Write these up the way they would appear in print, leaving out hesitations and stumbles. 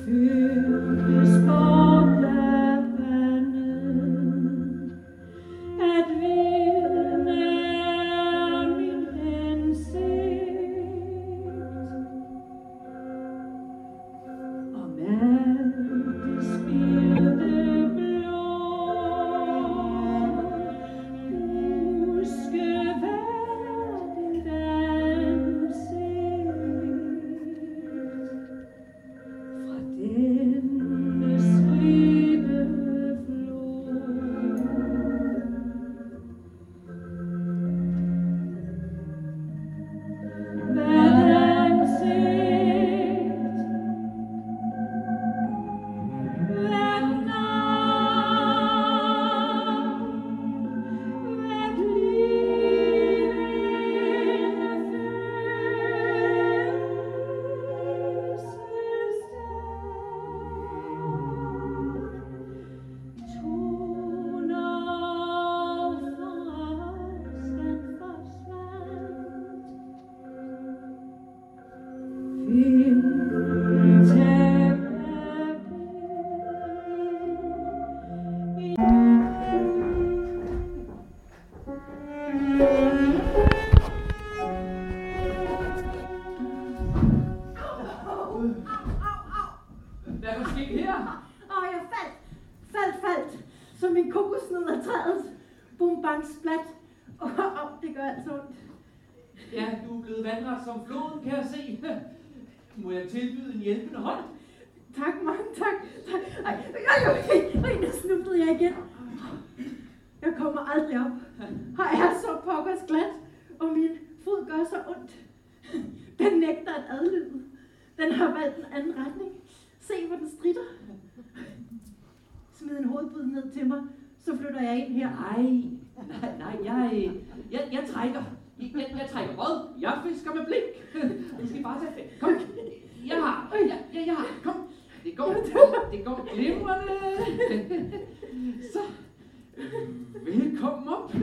Som floden, kan jeg se. Må jeg tilbyde en hjælpende hånd? Tak, mange tak. Ej, der snublede jeg igen. Jeg kommer aldrig op. Her er så pokkers glat, og min fod gør så ondt. Den nægter at adlyde. Den har valgt en anden retning. Se, hvor den stritter. Smid en hovedbud ned til mig, så flytter jeg ind her. Nej, jeg trækker. Jeg trækker rød. Jeg fisker med blink. Du skal bare tage fat. Kom. Jeg har. Kom. Det går glimrende. Så. Velkommen op.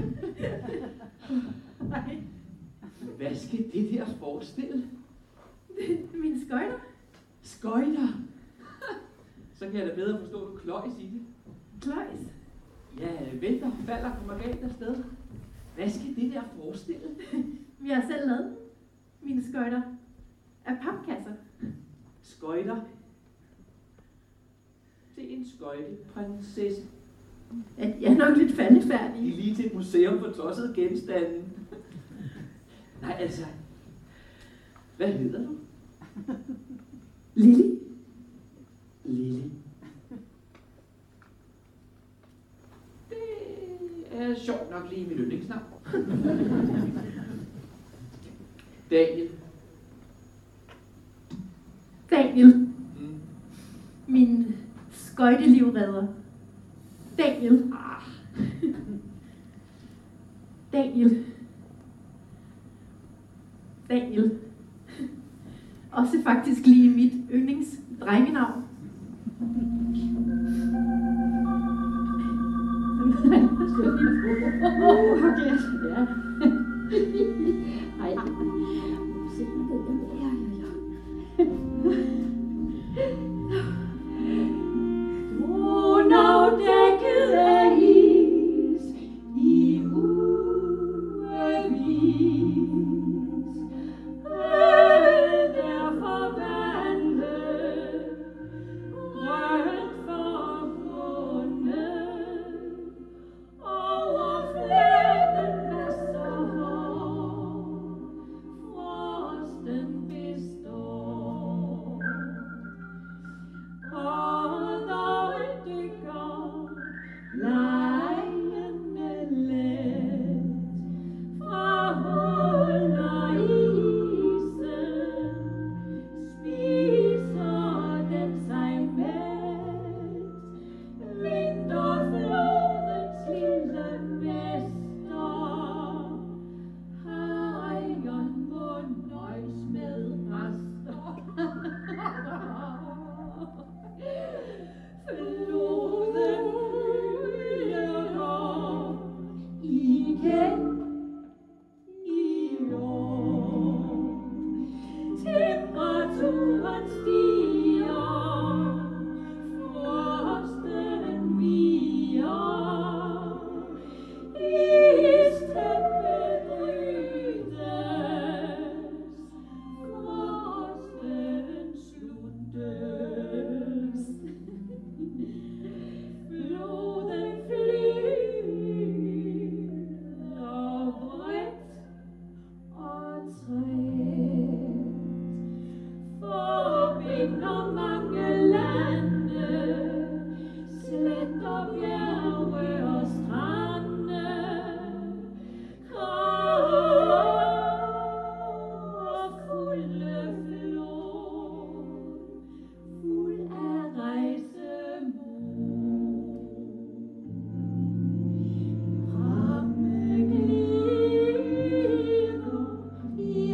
Nej. Hvad skal det der forestille? Det er mine skøjter. Skøjter? Så kan jeg da bedre forstå, at du kløjs i det. Kløjs? Ja, vælter, falder, kommer galt afsted. Hvad skal det der forestille? Vi har selv lavet mine skøjter af papkasser. Skøjter? Det er en skøjteprinsesse. Jeg er nok lidt faldefærdig. De er lige til et museum for tossede genstande. Nej, altså. Hvad hedder du? Lili. Lili. Det er sjovt nok lige mit yndlingsnavn. Daniel. Daniel. Min skøjtelivredder. Daniel. Daniel. Daniel. Også faktisk lige mit yndlingsdrengenavn. Okay. Ja. Ej. Se, Donau dækket af is i ugevis. Alt er forvandlet, grønt forbundet. Over flæden Vesterhav, frosten består. Og når en dykker lejende let fra huller i isen, spiser den sig mæt. Vinterflodens lille mester har egen mund nøjes med rester. Floden hylder igen i år. Temperaturen stiger kender mange lande, sletter, bjerge og strande, og fulde flod, fuld af rejsemod. Ramme glider i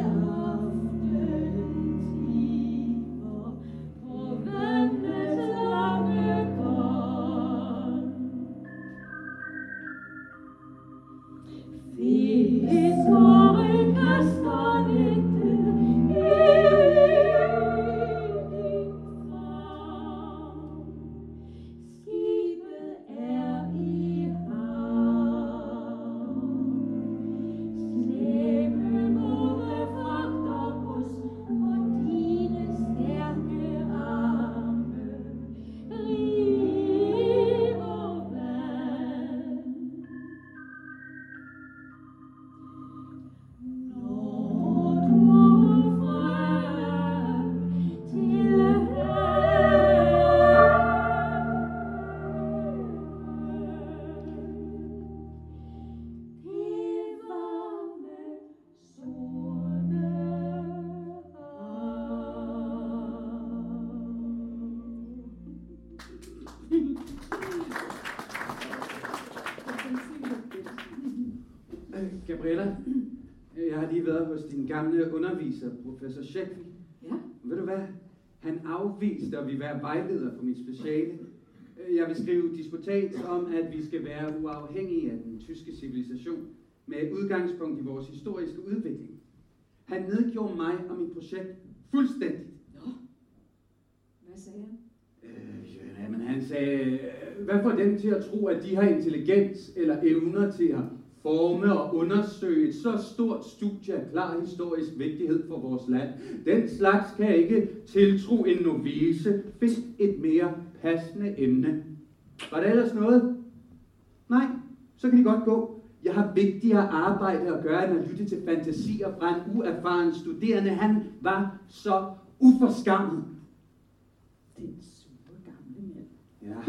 aftentimer på vandets lange bånd. Fiskere kaster nette i din favn. Skibet er i havn. Slæbemåde fragter gods på dine stærke arme. River vand. Når du frem til det varme sorte Gabriella, jeg har lige været hos din gamle underviser, professor Sheffield. Ja, Ved du hvad? Han afviste at vi være vejleder for mit speciale. Jeg vil skrive disputat om, at vi skal være uafhængige af den tyske civilisation med udgangspunkt i vores historiske udvikling. Han nedgjorde mig og mit projekt fuldstændigt. nå. Hvad sagde han? Ja, men han sagde, hvad får dem til at tro, at de har intelligens eller evner til at forme og undersøge et så stort studie af klar historisk vigtighed for vores land? Den slags kan ikke tiltro en novice. Find et mere passende emne. Var det ellers noget? Nej, så kan de godt gå. Jeg har vigtigere arbejde at gøre, end at lytte til fantasier fra en uerfaren studerende. Han var så uforskammet. Den sure gamle mand. Ja.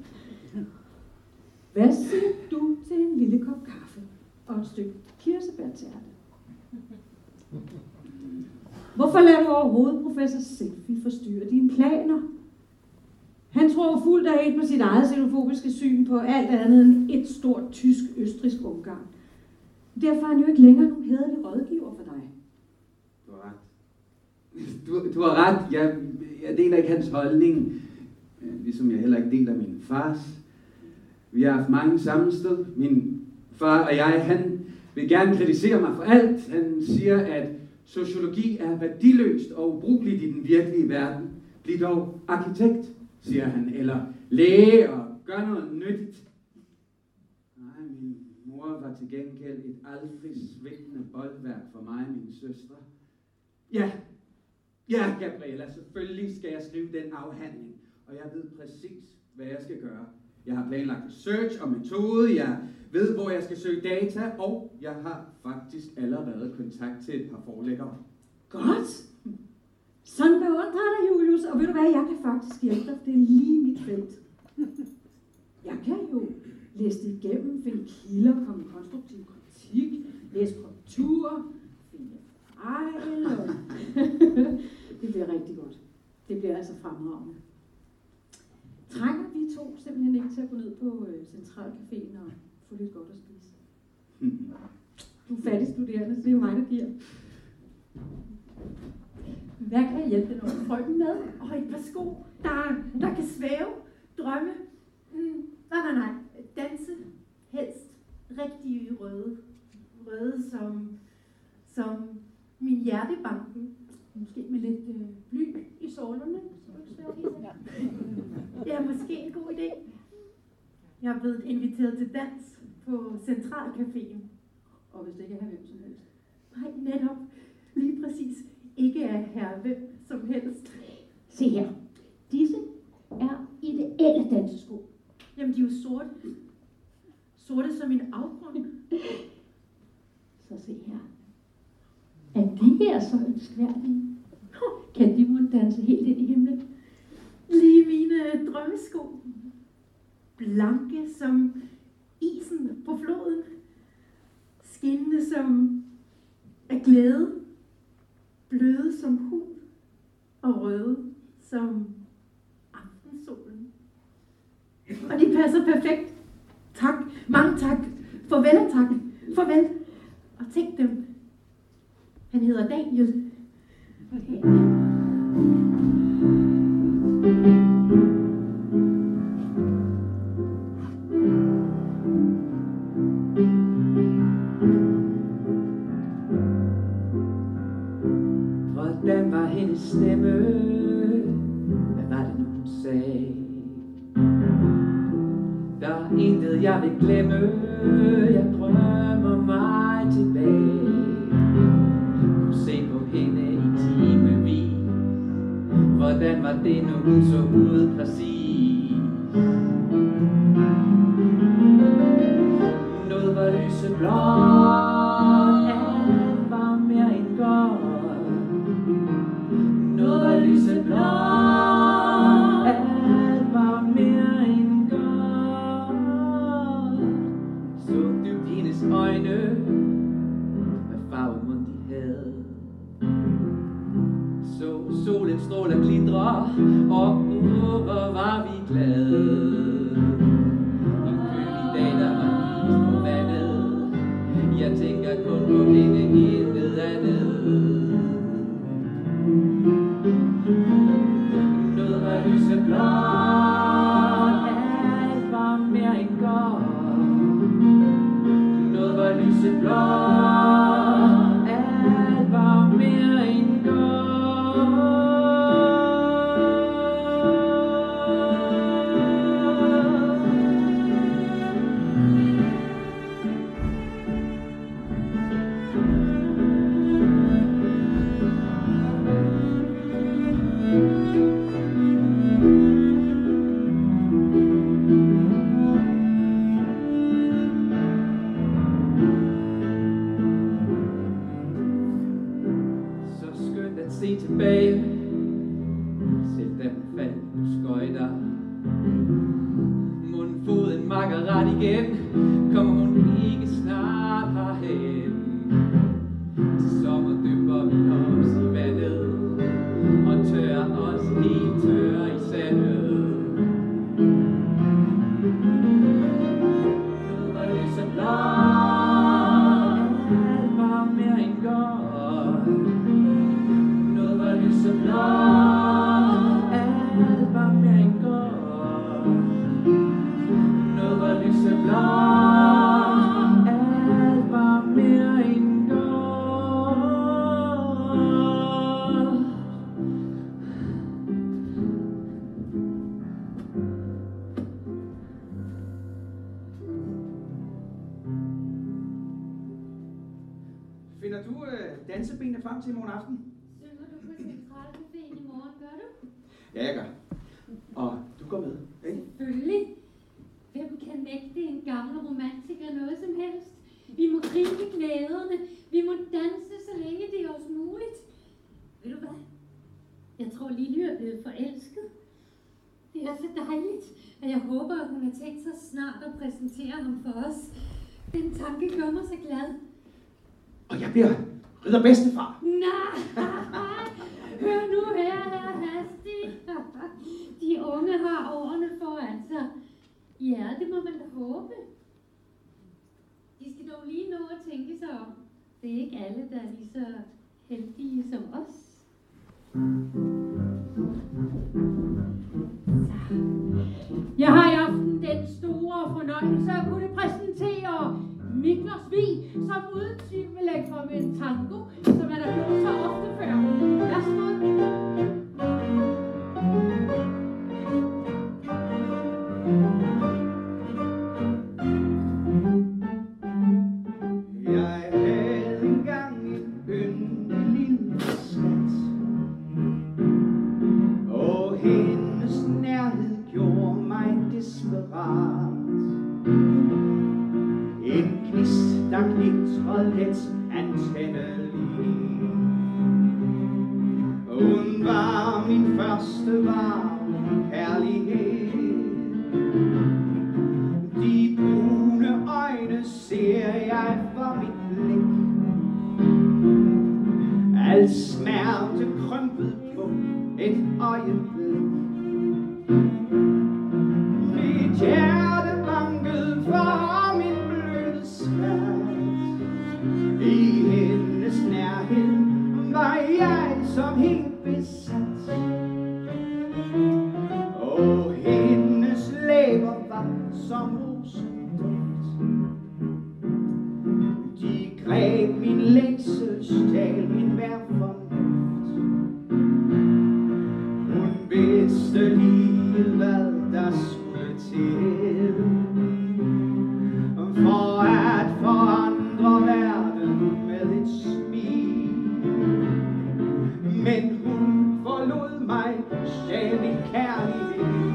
Hvad siger du til en lille kop kaffe og et stykke kirsebærtærte? Hvorfor lader du overhovedet professor Selfie forstyrre dine planer? Han tror fuldt og helt på sit eget xenofobiske syn på alt andet end et stort tysk-østrisk Ungarn. Derfor er han jo ikke længere nogen hæderlig rådgiver for dig. Du har ret. Du har ret. Jeg deler ikke hans holdning, ligesom jeg heller ikke deler min fars. Vi har haft mange sammenstød. Min far og jeg, han vil gerne kritisere mig for alt. Han siger, at sociologi er værdiløst og ubrugeligt i den virkelige verden. Bliv dog arkitekt, siger han, eller læge og gør noget nyttigt. Nej, min mor var til gengæld et aldrig svigtende boldværk for mig og mine søstre. Ja, Gabriella, selvfølgelig skal jeg skrive den afhandling, og jeg ved præcis, hvad jeg skal gøre. Jeg har planlagt research og metode, jeg ved, hvor jeg skal søge data, og jeg har faktisk allerede kontakt til et par forlæggere. Godt! Sådan beundrer dig, Julius, og ved du hvad, jeg kan faktisk hjælpe dig, det er lige mit felt. Jeg kan jo læse det igennem, finde kilder, komme med konstruktiv kritik, læse korrekturer, finde fejl, og det bliver rigtig godt. Det bliver altså fremragende. Trænger vi to simpelthen ikke til at gå ned på Centralcaféen og få lidt godt at spise? Du er fattig studerende, så det er jo mig, der giver. Hvad kan jeg hjælpe den unge frøken med? Et par sko, der kan svæve, drømme. Nej. Danse, helst rigtig røde. Røde som min hjertebanken. Måske med lidt bly i sålerne. Det er måske en god idé. Jeg er blevet inviteret til dans på Centralcaféen. Og hvis det ikke er hvem som helst. Nej, netop. Lige præcis. Ikke af herre hvem som helst. Se her. Disse er ideelle dansesko. Jamen, de er jo sorte. Sorte som en afgrund. Så se her. Er de her så ønskværdige? Kan de mon danse helt ind i himlen? Lige mine drømmesko. Blanke som isen på floden. Skinnende som af glæde. Bløde som hud. Og røde som aftensolen. Og de passer perfekt. Tak. Mange tak. Farvel og tak. Farvel. Og tænk dem. Han hedder Daniel. Okay. Hvordan var hendes stemme? Hvad var det nu, hun sagde? Der er intet, jeg vil glemme. Jeg drømmer mig tilbage. Kunne se på hende i timevis. Hvordan var det nu, hun så ud præcis? Noget var lyseblåt, alt var mere end godt. Noget var lyseblåt, alt var mere end godt. Så dybt i hendes øjne, hvad farve mon de havde. Så solen stråler glitrer, og hvor var vi glade. En kølig dag, der var is på vandet. Jeg tænker kun på hende, intet andet. Noget var lyseblåt, alt var mere end godt. Noget var lyseblåt, alt var mere end godt. Se tilbage, selv da hun faldt på skøjter. Mundfoden makker ret igen, kommer hun ikke snart herhen. Til sommer dypper vi os i vandet, og tørrer os helt tørre i sandet. Noget var lyseblåt, alt var mere end godt. Lyseblåt, alt var mere end godt. Noget var lyseblåt, alt var mere end godt. Finder du dansebenene frem til i morgen aften? Synger du på Centralcaféen i morgen, gør du? Ja, jeg gør. Og du går med, ikke? Selvfølgelig. Hvem kan nægte en gammel romantiker noget som helst? Vi må gribe glæderne. Vi må danse, så længe det er os muligt. Ved du hvad? Jeg tror, Lille er blevet forelsket. Det er så dejligt, og jeg håber, at hun har tænkt sig snart at præsentere ham for os. Den tanke gør mig så glad. Og jeg bliver ridder bedstefar. Nej, hør nu her, Hasti. De unge har årene foran sig. Ja, det må man da håbe. De skal dog lige nå at tænke sig om. Det er ikke alle, der er lige så heldige som os. Jeg har i aften den store fornøjelse at kunne præsentere Miklers Vig, som uden tvivl vil lægge frem en tango, som er der gjort så ofte før. Værsgo. Jeg havde engang en yndig lille skat, og hendes nærhed gjorde mig desperat. En gnist, der glitrede let antændelig. Hun Hun var min første varme kærlighed. De brune øjne ser jeg for mit blik. Al smerte krympet på et øjeblik. Mit hjerte bankede for min bløde svært. I hendes nærhed var jeg som helt besat. Og hendes læber var som rosenduft. De greb min længsel, stjal min hver fornuft. Hun vidste lige hvad der skulle til for at forandre verden med et smil. Men hun forlod mig, stjal min kærlighed.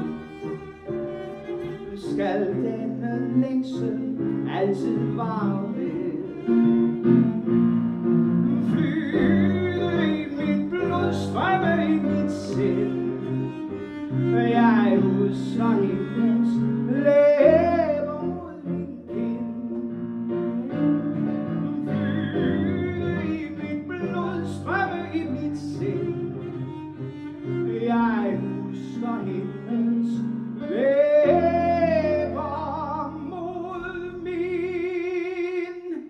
Skal denne længsel altid vare ved? Flyde i mit blod, strømme i mit sind. Jeg husker hendes læber mod min kind. Flyde i mit blod, strømme i mit sind. Jeg husker hendes læber mod min kind.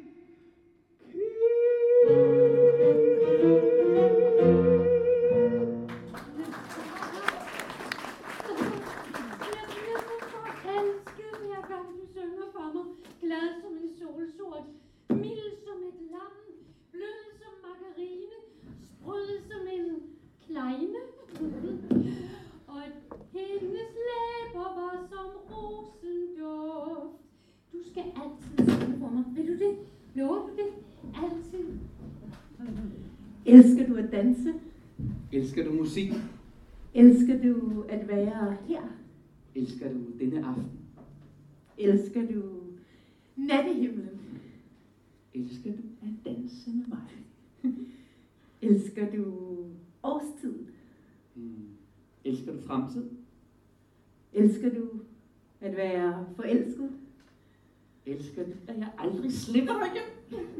Glad som en solsort, mild som et lam, blød som margarine, sprød som en kleine. Og hendes læber var som rosenduft. Du skal altid synge for mig. Vil du det? Lover du det? Altid. Elsker du at danse? Elsker du musik? Elsker du at være her? Elsker du denne aften? Elsker du nattehimlen? Elsker du at danse med mig? Elsker du årstid? Elsker du fremtid? Elsker du at være forelsket? Elsker du, at jeg aldrig slipper dig igen?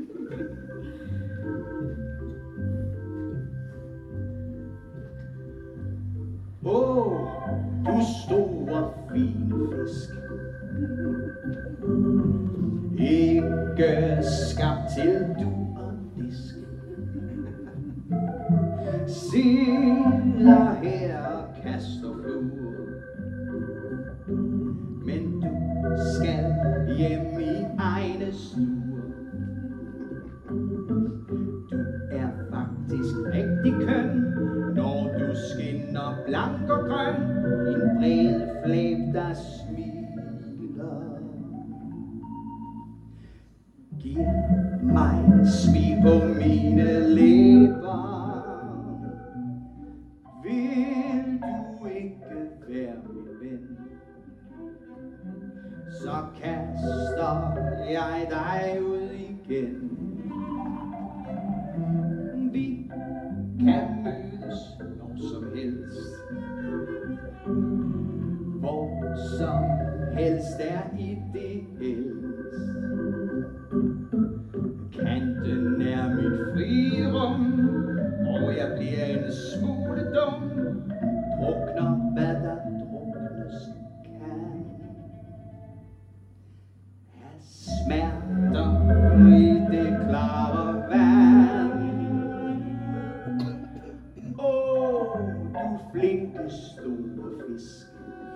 Åh, du store fine fisk. Ikke skabt til du og disk. Sidder her og kaster flur. Men du skal hjem i egne snur. Du er faktisk rigtig køn, når du skinner blank og grøn. Din brede flæb, der smiler. Giv mig smil på mine læber. Vil du ikke være min ven? Så kaster jeg dig ud igen. Vi kan mødes når som helst. Hvor som helst er ideelt. Kanten er mit frirum, og jeg bliver en smule dum. Drukner hvad der druknes kan. Af smerter i det klare vand. Åh, du flinke store fisk.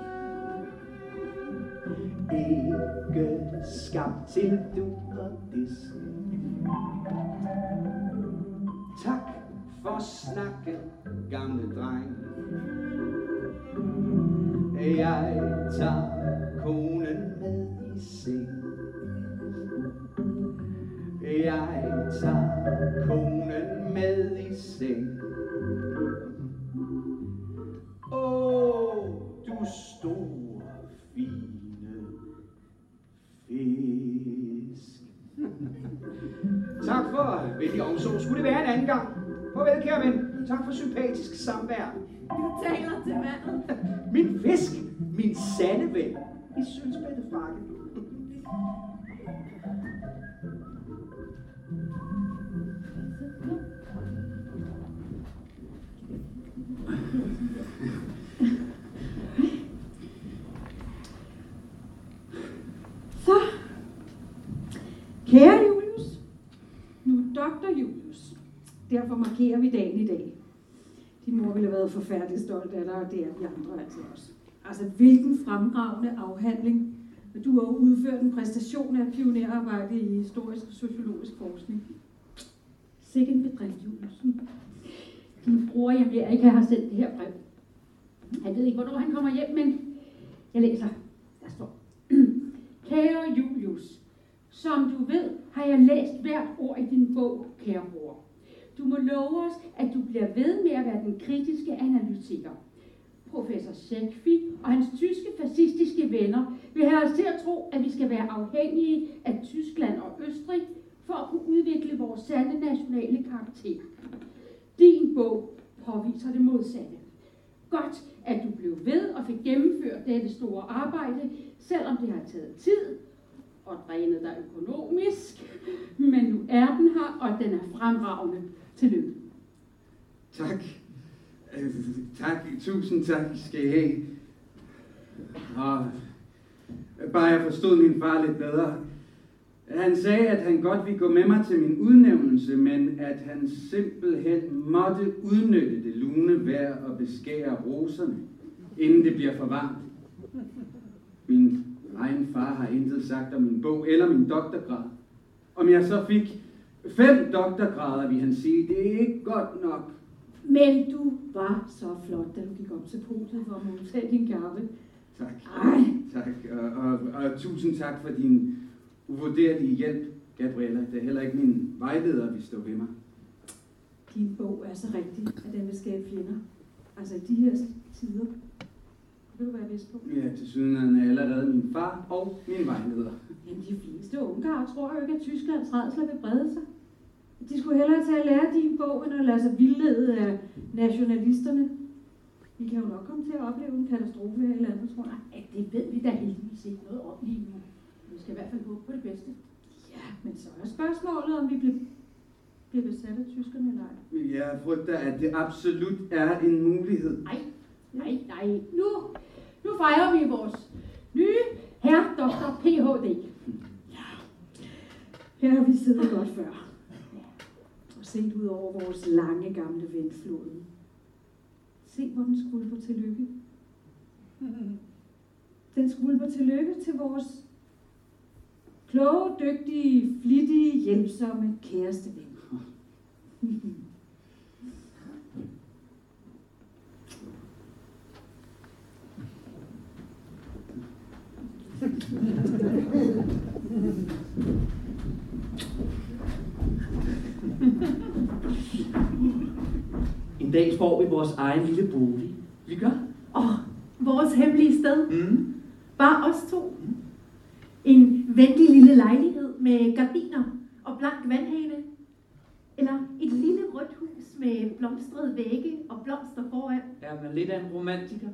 Ikke skabt til du og disk. Tak for snakken, gamle dreng. Jeg tager konen med i seng. Jeg tager konen med i seng. Åh, du store fine fisk. Tak for venlig omsorg. Skulle det være en anden gang? Farvel, kære ven. Tak for sympatisk samvær. Du taler til vandet. Min fisk, min sande ven, i sølvspættefrakke. Så, kære Julius, nu Dr. Julius, derfor markerer vi dagen i dag. Din mor ville have været forfærdelig stolt af dig, og det er vi andre altså også. Altså, hvilken fremragende afhandling. Du har jo udført en præstation af pionerarbejde i historisk og sociologisk forskning. Sikke en bedrift, Julius. Din bror i Amerika har sendt det her brev. Han ved ikke, hvornår han kommer hjem, men jeg læser. Der står: Kære Julius, som du ved, har jeg læst hvert ord i din bog, kære bror. Du må love os, at du bliver ved med at være den kritiske analytiker. Professor Shekfi og hans tyske fascistiske venner vil have os til at tro, at vi skal være afhængige af Tyskland og Østrig for at kunne udvikle vores sande nationale karakter. Din bog påviser det modsatte. Godt, at du blev ved og fik gennemført dette store arbejde, selvom det har taget tid og drænet dig økonomisk. Men nu er den her, og den er fremragende. Tillykke. Tak. Tak, tusind tak skal I have. Og bare jeg forstod min far lidt bedre. Han sagde, at han godt ville gå med mig til min udnævnelse, men at han simpelthen måtte udnytte det lune vejr og beskære roserne, inden det bliver for varmt. Min egen far har intet sagt om min bog eller min doktorgrad. Om jeg så fik 5 doktorgrader, vil han sige, det er ikke godt nok. Men du var så flot, da du gik op til podiet for at modtage din gave. Tak. Ej. Tak, og tusind tak for din uvurderlige hjælp, Gabriella. Det er heller ikke min vejleder, vi står ved mig. Din bog er så rigtig, at den vil skabe fjender. Altså i de her tider. Vil du være vist på? Ja, til syden er allerede min far og min vejleder. Jamen de fleste unge tror jo ikke, at Tysklands rædsler vil brede sig. De skulle hellere til at lære din bog, end at lade sig vildlede af nationalisterne. Vi kan jo nok komme til at opleve en katastrofe her i landet, tror jeg. Ja, det ved vi da heldigvis ikke noget om lige nu. Vi skal i hvert fald håbe på det bedste. Ja, men så er spørgsmålet, om vi bliver besat af tyskerne eller ej. Jeg frygter, at det absolut er en mulighed. Nej. Nu fejrer vi vores nye herr Dr. Ph.D. Her har vi siddet godt før. Og set ud over vores lange gamle vindfloden. Se, hvor den skvulper til lykke. Den skvulper til lykke til vores kloge, dygtige, flittige, hjælpsomme kæreste ven. En dag får vi vores egen lille bolig. Vi gør. Vores hemmelige sted. Bare os to. En venlig lille lejlighed med gardiner og blank vandhane. Eller et lille rødt hus med blomstrede vægge og blomster foran. Er man lidt af en romantiker?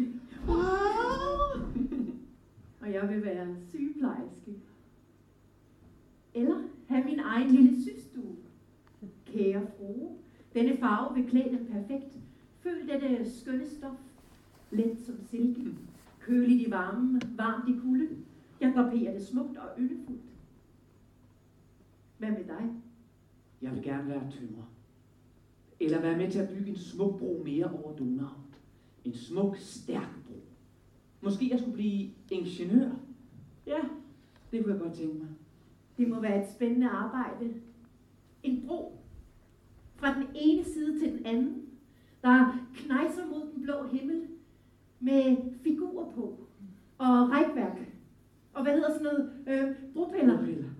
Og jeg vil være sygeplejerske. Eller have min egen lille systue. Kære frue, denne farve vil klæde den perfekt. Føl dette skønne stof. Let som silke. Køligt i varmen, varmt i kulde. Jeg draperer det smukt og yndefuldt. Hvad med dig? Jeg vil gerne være tømrer. Eller være med til at bygge en smuk bro mere over Donau. En smuk, stærk bro. Måske jeg skulle blive ingeniør. Ja, det kunne jeg godt tænke mig. Det må være et spændende arbejde. En bro. Fra den ene side til den anden. Der knejser mod den blå himmel. Med figurer på. Og rækværk. Og hvad hedder sådan noget? Bropiller.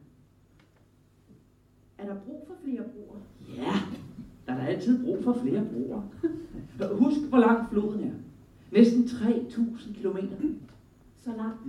Er der brug for flere broer? Ja, der er da altid brug for flere broer. Husk, hvor lang floden er. Næsten 3.000 kilometer. Så langt.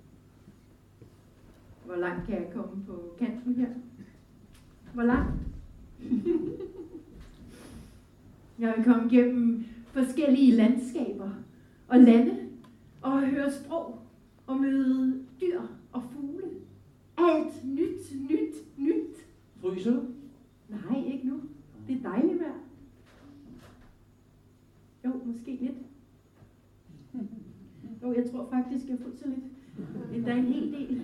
Hvor langt kan jeg komme på kanten her? Hvor langt? Jeg vil komme gennem forskellige landskaber og lande og høre sprog og møde dyr og fugle. Alt nyt, nyt, nyt. Fryser du? Nej, ikke nu. Det er dejligt vejr. Jo, måske lidt. Jo, jeg tror faktisk, jeg fryser lidt. Endda en hel del.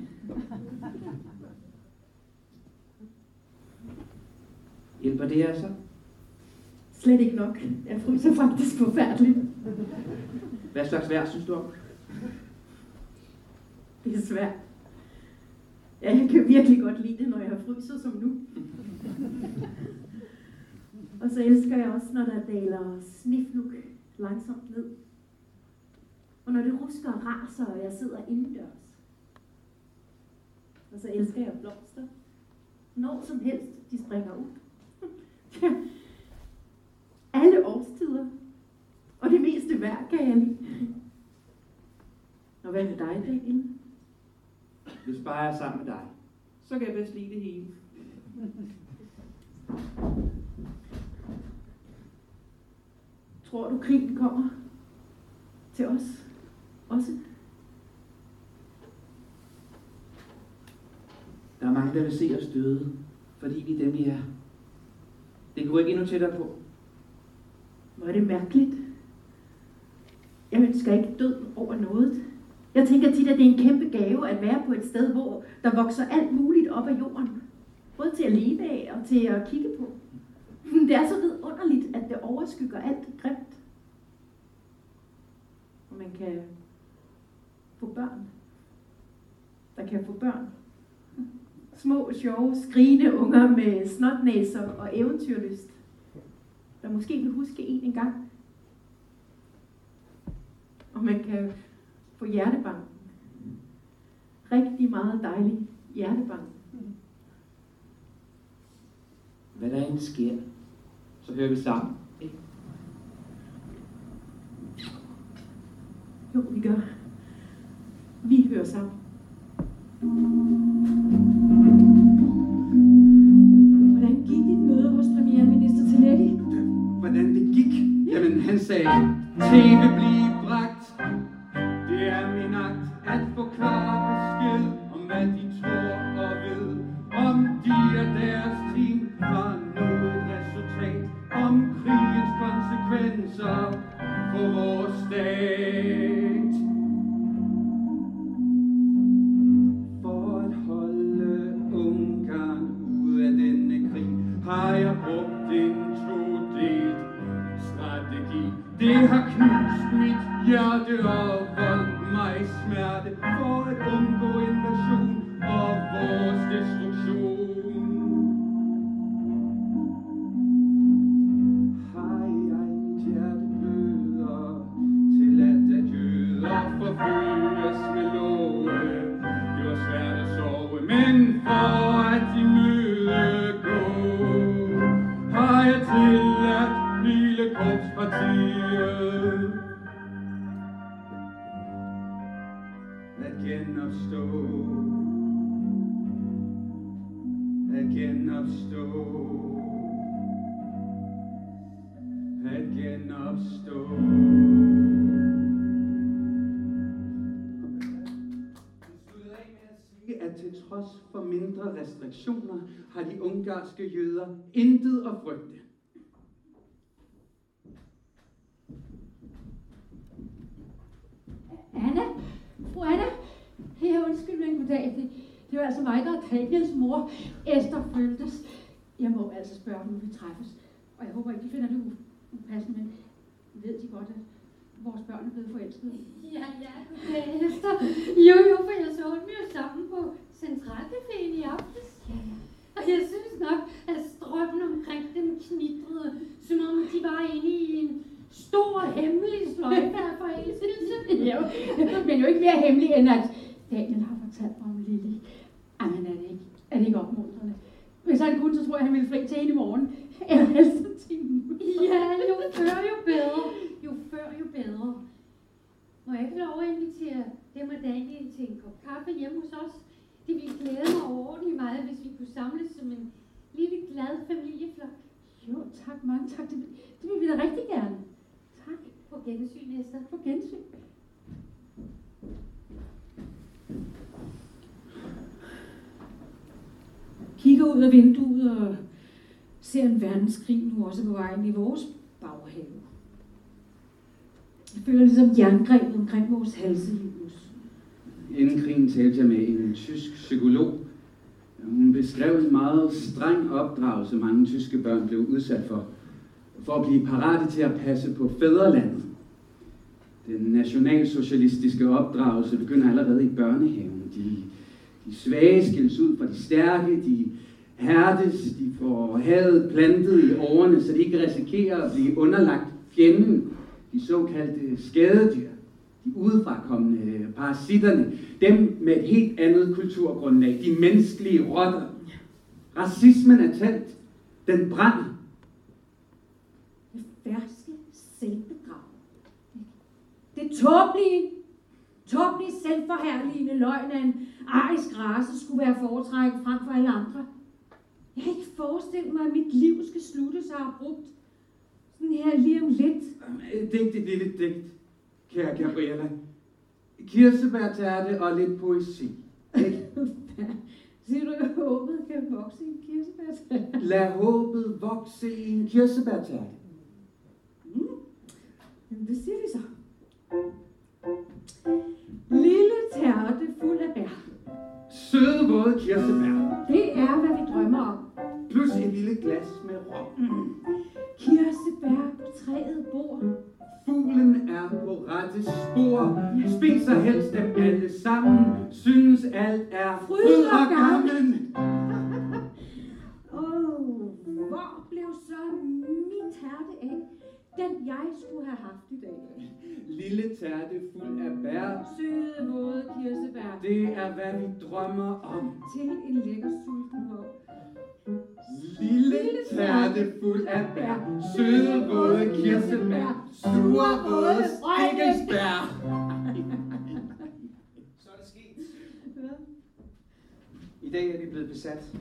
Hjælper det altså? Slet ikke nok. Jeg fryser faktisk forfærdeligt. Hvad slags vejr synes du om? Det er svært. Ja, jeg kan virkelig godt lide det, når jeg fryser som nu. Og så elsker jeg også, når der daler snifnuk langsomt ned. Og når det rusker og raser, og jeg sidder indendørs. Og så elsker jeg blomster. Når som helst, de springer ud. Alle årstider. Og det meste vejr kan jeg lide. Og hvad med dig, Daniel? Hvis bare jeg er sammen med dig, så kan jeg bedst lide det hele. Tror du, krigen kommer til os også? Der er mange, der vil se os døde, fordi vi er dem, vi er. Det går ikke endnu tættere på. Hvor er det mærkeligt. Jeg ønsker ikke død over noget. Jeg tænker tit, at det er en kæmpe gave at være på et sted, hvor der vokser alt muligt op af jorden. Både til at leve af og til at kigge på. Det er så vidunderligt, at det overskygger alt grimt. Og man kan få børn. Der kan få børn. Små, sjove, skrigende unger med snotnæser og eventyrlyst. Der måske vil huske en gang. Og man kan få hjertebanken. Rigtig meget dejlig hjertebanken. Hvad der end sker, så hører vi sammen. Ikke? Jo, vi gør. Vi hører sammen. Hvordan gik dit møde hos premierminister Teletti? Hvordan det gik? Jamen, han sagde, TV blive bragt. Det er min agt at få klar besked om, hvad de tror og ved. Om de og deres team har nået et resultat. Om krigens konsekvenser for vores stat. For at holde Ungarn ud af denne krig, har jeg brugt en todelt strategi. Det har knust mit hjerte og voldt mig smerte for at undgå invasion og vores destruktion. Har jeg mit hjerte bløder til at jøder forfølges med love. Det var svært at sove, men for at imødegå har jeg tilladt hele korpspartiet at genopstå, at genopstå, at genopstå. At til trods for mindre restriktioner har de ungarske jøder intet at frygte. Anna? Fru Anna? Ja, undskyld, men goddag. Det var altså mig, der er Daniels mor, Esther Føltes. Jeg må altså spørge, om vi træffes. Og jeg håber ikke, de finder det upassende, men ved de godt, at vores børn er blevet forelskede? Ja, goddag, Esther. Jo, for jeg så dem jo sammen på Centralcaféen i aftes. Ja. Og jeg synes nok, at strømmen omkring dem knitrede, som om de var inde i en stor hemmelig sløjfe af forelskelse. Jo, men jo ikke mere hemmelig, end at Daniel har fortalt mig om Lili. Jamen, er det ikke opmuntrende? Hvis han kunne, så tror jeg, han ville fri til hende i morgen. Eller helst en time. Ja, jo før jo bedre. Jo før jo bedre. Må jeg ikke lov at invitere dem og Daniel til en kop kaffe hjemme hos os? Det ville glæde mig overordentligt meget, hvis vi kunne samles som en lille glad familieflok. Jo, tak. Mange tak. Det vil vi da rigtig gerne. Tak. På gensyn, Esther. På gensyn. Kigger ud af vinduet og ser en verdenskrig nu også på vej ind i vores baghave. Jeg føler ligesom jerngrebet omkring vores halse, Julius. Inden krigen talte jeg med en tysk psykolog. Hun beskrev en meget streng opdragelse, mange tyske børn blev udsat for at blive parate til at passe på fædrelandet. Den nationalsocialistiske opdragelse begynder allerede i børnehaven. De svage skilles ud fra de stærke, de hærdes, de får hadet plantet i årene, så de ikke risikerer at blive underlagt fjenden, de såkaldte skadedyr, de udefrakommende parasitterne, dem med et helt andet kulturgrundlag, de menneskelige rotter. Racismen er tændt, den brænder. Det ferske selvbedrag. Det tåbelige selvforherligende løgn af en arisk race skulle være foretrækket frem for alle andre. Jeg kan ikke forestille mig, at mit liv skal slutte så abrupt. Sådan her lige om lidt. Digt, et lille digt, kære Gabriella. Kirsebærtærte og lidt poesi. Siger du, at håbet kan vokse i en kirsebærtærte? Lad håbet vokse i en kirsebærtærte. Jamen, det siger vi så. Lille tærte fuld af bær. Søde våde kirsebær. Det er, hvad vi drømmer om. Plus et lille glas med rom. Kirsebær på træet bor. Fuglen er på rette spor. Spiser helst dem alle sammen. Synes alt er fryd og gammen. Hvor blev så min tærte af? Den jeg skulle have haft i dag. Lille tærte fuld af bær. Søde, våde kirsebær. Det er, hvad vi drømmer om. Til en lækker sulten våg. Lille tærte fuld af bær. Søde, våde kirsebær. Sure, våde stikkelsbær. Så er det sket. I dag er vi blevet besat.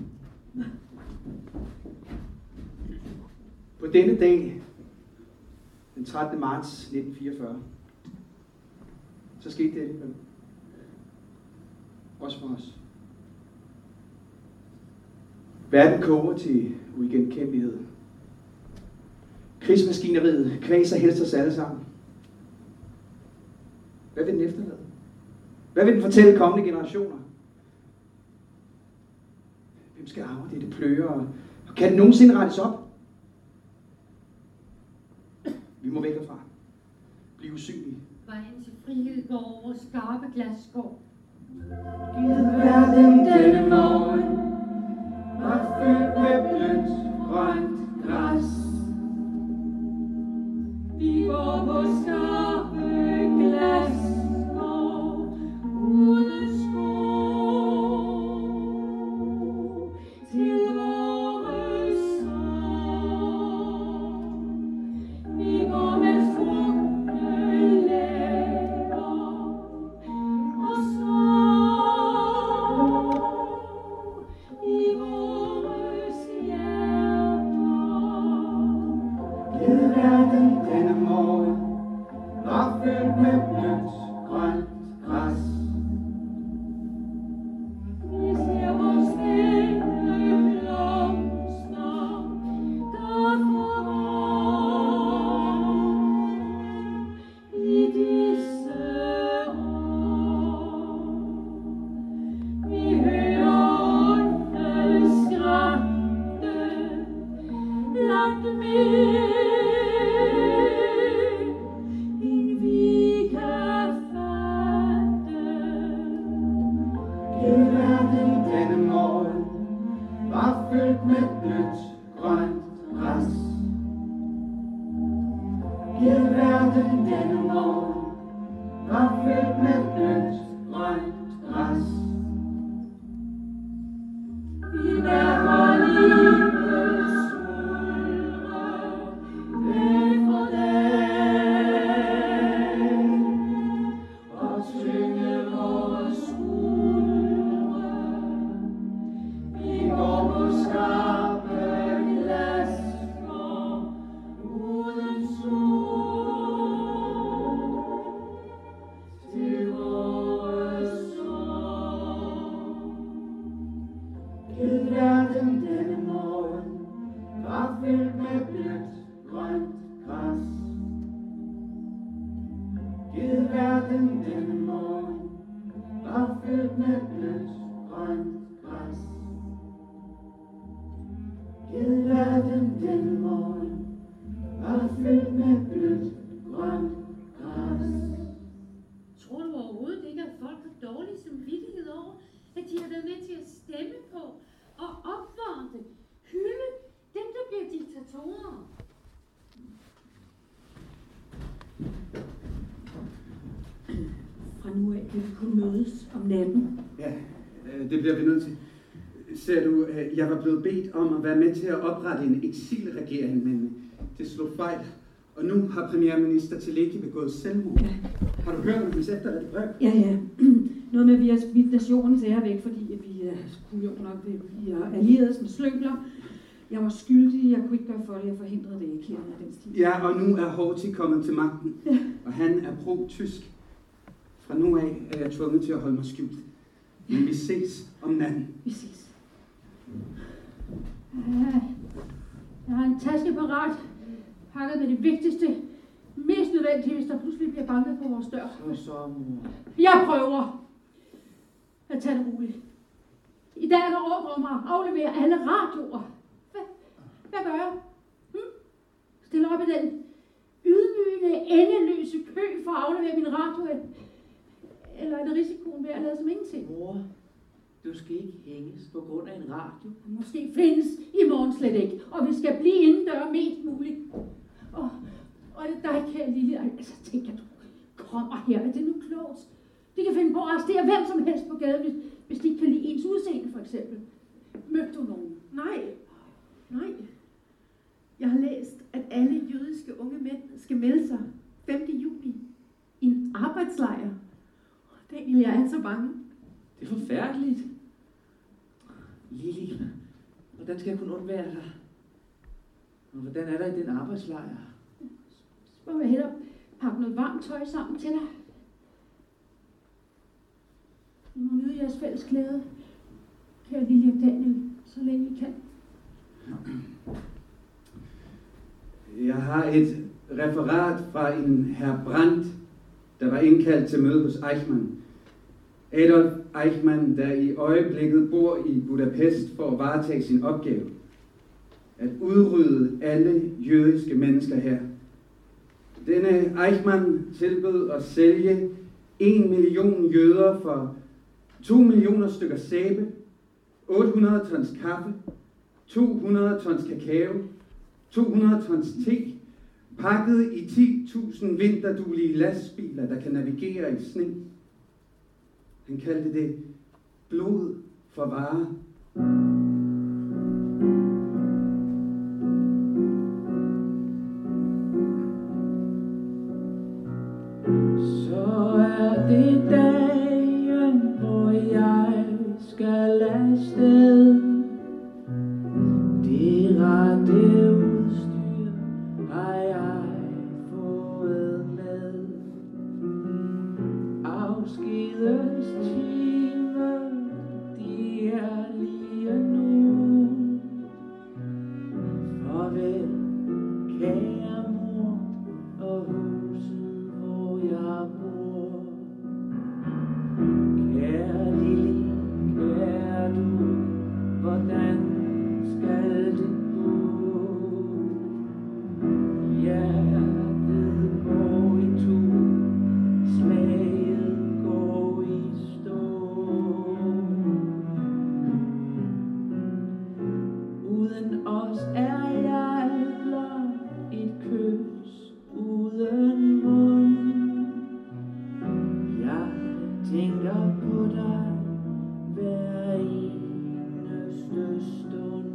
På denne dag, den 13. marts 1944, så skete det alligevel. Også for os. Verden koger til uigenkendelighed. Krigsmaskineriet kvaser helst os alle sammen. Hvad vil den efterlade? Hvad vil den fortælle kommende generationer? Hvem skal arve dette pløre? Og kan den nogensinde rettes op? Vi må væk herfra. Blive usynlige. Vejen til frihed går over skarpe glasskår. Verden denne morgen var fyldt med blødt grønt græs. Vi går på skarpe glasskår uden skov til vores sorg. Vi går med frugtelæber og sorg i vores hjerter. Gid verden denne morgen Gid verden den morgen var fyldt med blødt grønt græs. Gid verden den morgen var fyldt med blødt grønt græs. Tror du overhovedet ikke, at folk har dårlig samvittighed over, at de har været med til at stemme på og opvarme, hylde dem, der bliver diktatorer? Fra nu af kan vi kun mødes om natten. Ja, det bliver vi nødt til. Ser du, jeg var blevet bedt om at være med til at oprette en eksilregering, men det slog fejl. Og nu har premierminister Teleki begået selvmord. Ja. Har du hørt om hans efterladte brev? Ja. Noget med, at vi har smidt nationens ære væk, fordi vi skulle jo nok blive allieret som slyngler. Jeg var skyldig, jeg kunne ikke gøre for det, jeg forhindrede det ikke her af den stil. Ja, og nu er Horthy kommet til magten, Ja. og han er pro-tysk. Fra nu af er jeg tvunget til at holde mig skjult. Men vi ses om natten. Vi ses. Jeg har en taske parat, pakket med det vigtigste, mest nødvendige, hvis der pludselig bliver banket på vores dør. Så mor. Jeg prøver at tage det roligt. I dag er der ordre om at aflevere alle radioer. Hvad gør jeg? Stille op i den ydmygende, endeløse kø for at aflevere min radio? Eller er det risikoen ved at lade som ingenting? Mor, du skal ikke hænges på grund af en radio. Måske findes i morgen slet ikke, og vi skal blive indendør mest muligt. Og det er dig, kære lille. Altså, tænk, at du kommer her. Er det nu klogt? De kan finde på at arrestere hvem som helst på gaden, hvis de ikke kan lide ens udseende, for eksempel. Mødte du nogen? Nej. Jeg har læst, at alle jødiske unge mænd skal melde sig 5. juni i en arbejdslejr. Det jeg er så bange. Det er forfærdeligt. Lili, hvordan skal jeg kunne undvære dig? Og hvordan er der i den arbejdslejr? Så må jeg hellere pakke noget varmt tøj sammen til dig. I må nyde jeres fælles glæde, kære Lili og Daniel, så længe I kan. Jeg har et referat fra en herr Brandt, der var indkaldt til møde hos Eichmann. Adolf Eichmann, der i øjeblikket bor i Budapest for at varetage sin opgave. At udrydde alle jødiske mennesker her. Denne Eichmann tilbød at sælge 1 million jøder for 2 millioner stykker sæbe, 800 tons kaffe, 200 tons kakao, 200 tons te, pakket i 10.000 vinterduelige lastbiler, der kan navigere i sne. Han kaldte det blod for varer. Så er det dagen, hvor jeg skal afsted. Det rette udstyr har jeg fået med. Afskedens timer, de er lige nu. Farvel, kære mor, og huset, hvor jeg bor. Kære Lili, kære du, hvordan skal det gå? Hjertet går i to, slaget går i stå. Uden os er jeg blot et kys uden mund. Jeg tænker på dig hver eneste stund.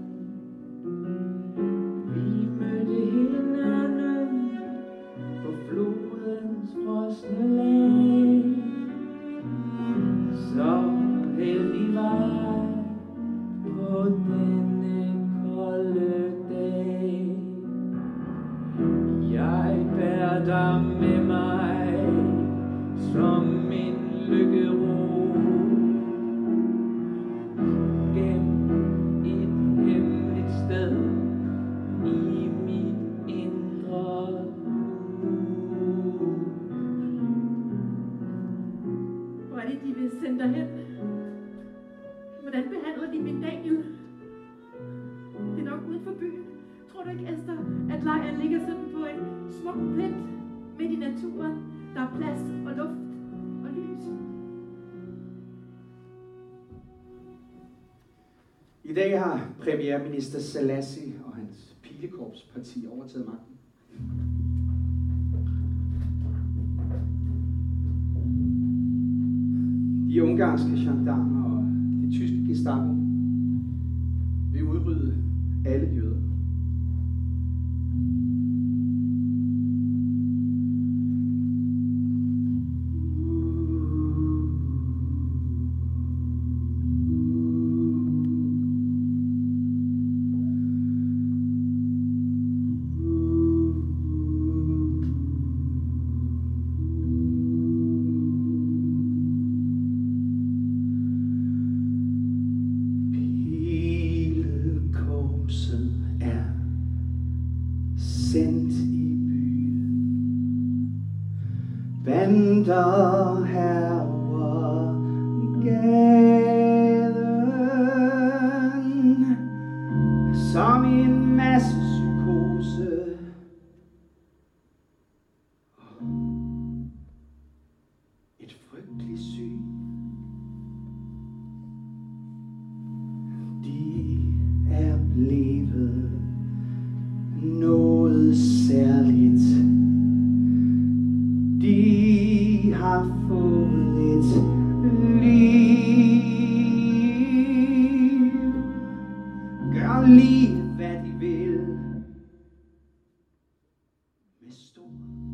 Vi mødte hinanden på flodens frosne lag. Så heldig var jeg på denne kolde dag. Jeg bærer dig med mig som en lykkero. Gennem et hemmeligt sted i mit indre hus. sende dig hen. Hvordan behandler de min Daniel? Det er nok uden for byen. Tror du ikke, Esther, at lejren ligger sådan på en smuk plet midt i naturen? Der er plads og luft og lys. I dag har premierminister Selassie og hans pilekorpsparti overtaget magten. De ungarske gendarmer og de tyske Gestapo vil udrydde alle jøder. Sendt i byen, bander herover gaden, som en masse psykose. Et frygteligt syn. De er blevet noget særligt. De har fået et liv. Gør lige hvad de vil. Med stor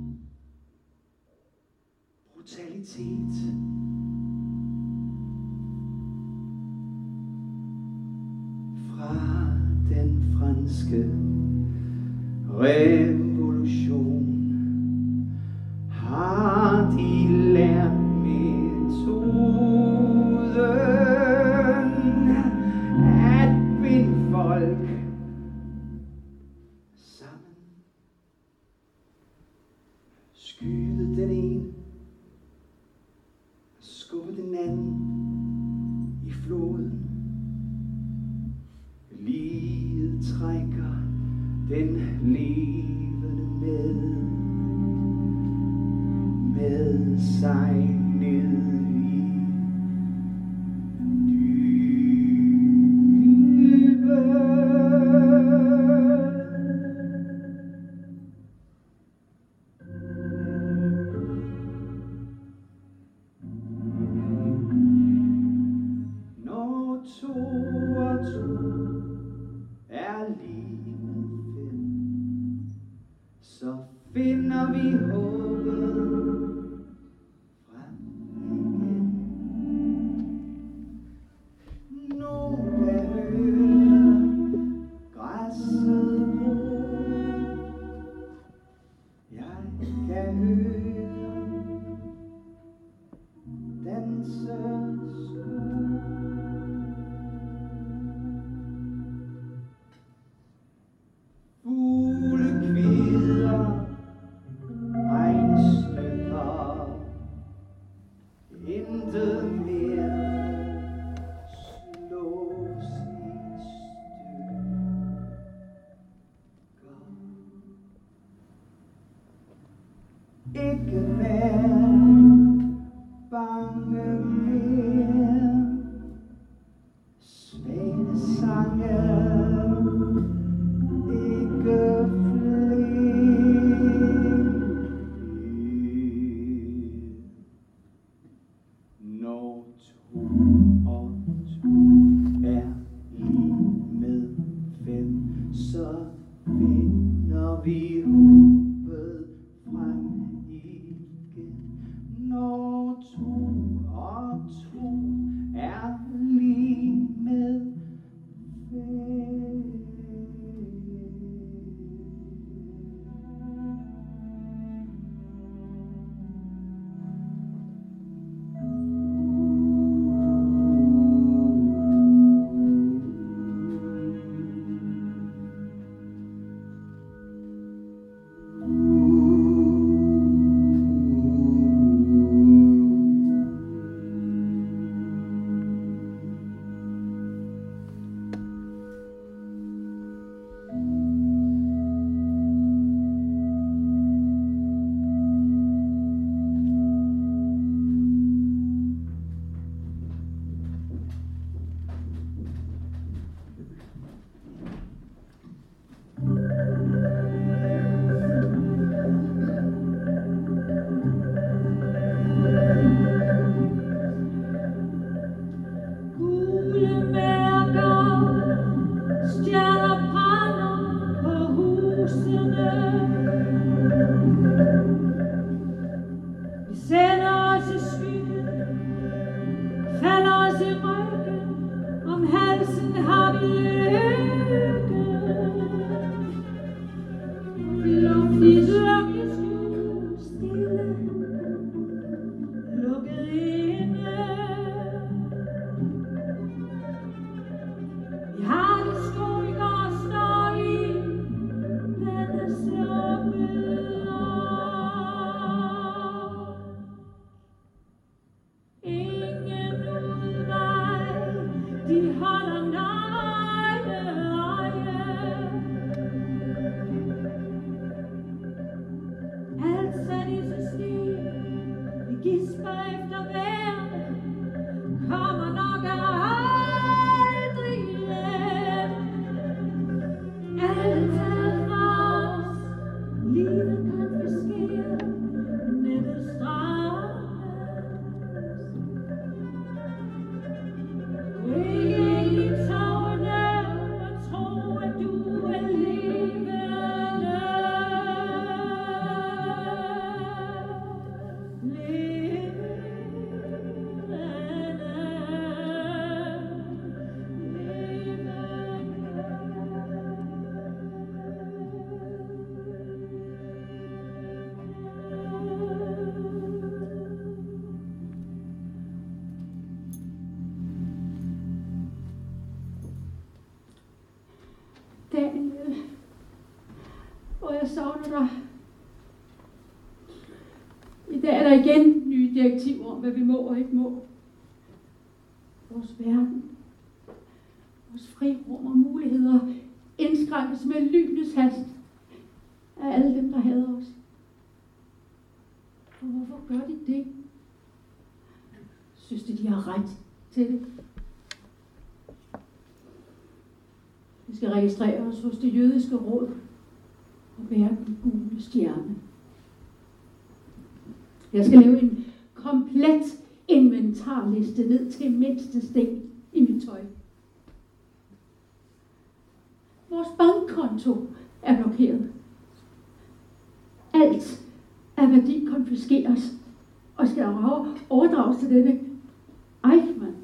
brutalitet. Fra den franske revolution har de lært metoden at binde folk sammen. Skyde den ene, skubbe den anden i floden. Livet trækker den levende med sig ned i når to og to er lige så finder vi håbet frem igen. Nogen kan høre græsset gro. Jeg kan høre dansers sko. Fuglekvider, regnstykker, intet mere slås i stykker. Ikke vær bange mere, svane sange. Når to og to er lige med 5, så finder vi håbet frem igen. falder os i ryggen, om halsen har vi lykke. Luftigt, lukket skjul, stille, lukket inde. Vi har det skoler står i, vandet sluppet af. Ingen udvej, de holder nøje øje. Alt sat i system, vi gisper efter vejret, kommer nok aldrig let. Alt taget fra os, livet konfiskeret, nettet strammes. Du er ikke i tårne og tro, at du er levende. Daniel, hvor jeg savner dig. I dag er der igen nye direktiver om, hvad vi må og ikke må. Vores verden, vores frirum og muligheder indskrænkes med lynets hast af alle dem, der hader os. Og hvorfor gør de det? Synes de har ret til det? Vi skal registrere os hos det jødiske råd og bære den gule stjerne. Jeg skal lave en komplet inventarliste ned til mindste sten i mit tøj. Vores bankkonto er blokeret. Alt af værdi konfiskeres og skal overdrages til denne Eichmann.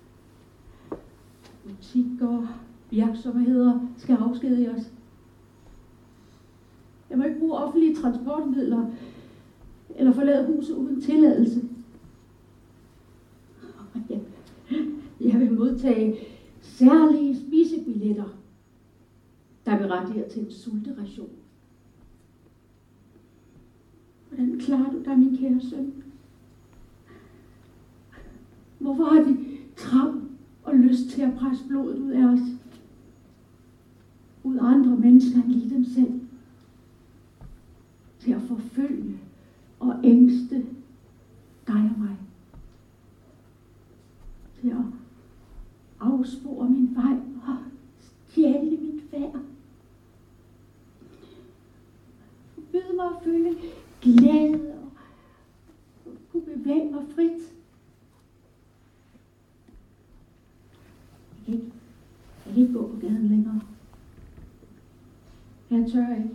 Butikker, virksomheder skal afskedige os. Jeg må ikke bruge offentlige transportmidler eller forlade huset uden tilladelse. Jeg vil modtage særlige spisebilletter, der berettiger til en sulteration. Hvordan klarer du dig, min kære søn? Hvorfor har de trang og lyst til at presse blodet ud af os? Ud af andre mennesker end lige dem selv. Til at forfølge og ængste dig og mig. Til at afspore min vej og stjæle mit værd. Byd mig at føle glæde og kunne bevæge mig frit. Jeg kan ikke gå på gaden længere. Jeg tør ikke.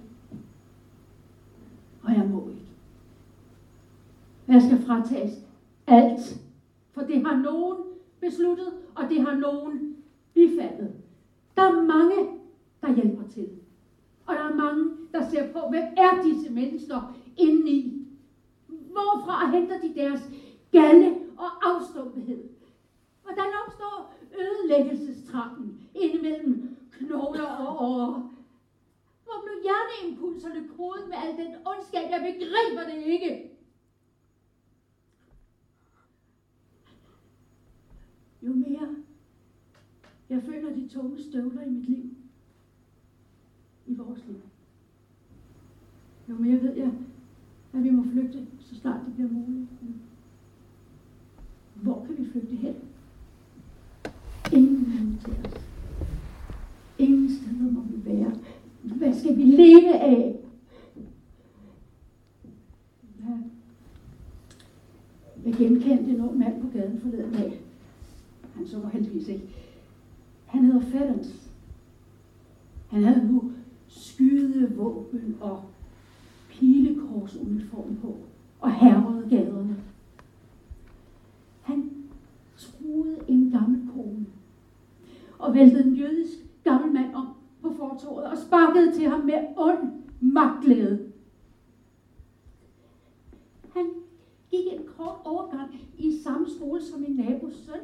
Og jeg må ikke. Jeg skal fratages alt. For det har nogen besluttet, og det har nogen bifaldet. Der er mange, der hjælper til. Og der er mange, der ser på, hvem er disse mennesker indeni. Hvorfra henter de deres galde og afstumpethed? Hvordan opstår ødelæggelsestrangen indimellem knogler og årer? Hvor blev hjerneimpulserne kodet med al den ondskab? Jeg begriber det ikke. Jo mere jeg føler de tunge støvler i mit liv, i vores liv, jo mere ved jeg, at vi må flygte, så snart det bliver muligt. Hvor kan vi flygte hen? Ingen vil til os. Ingen steder må vi være. Hvad skal vi leve af? Ja. Jeg genkendte en ung mand på gaden forleden dag. Han så mig heldigvis ikke. Han hedder Feddens. Han havde nu skydevåben og pilekorsuniform på og hærgede gaderne. Han troede til ham med ond magtglæde. Han gik en kort overgang i samme skole som min nabos søn.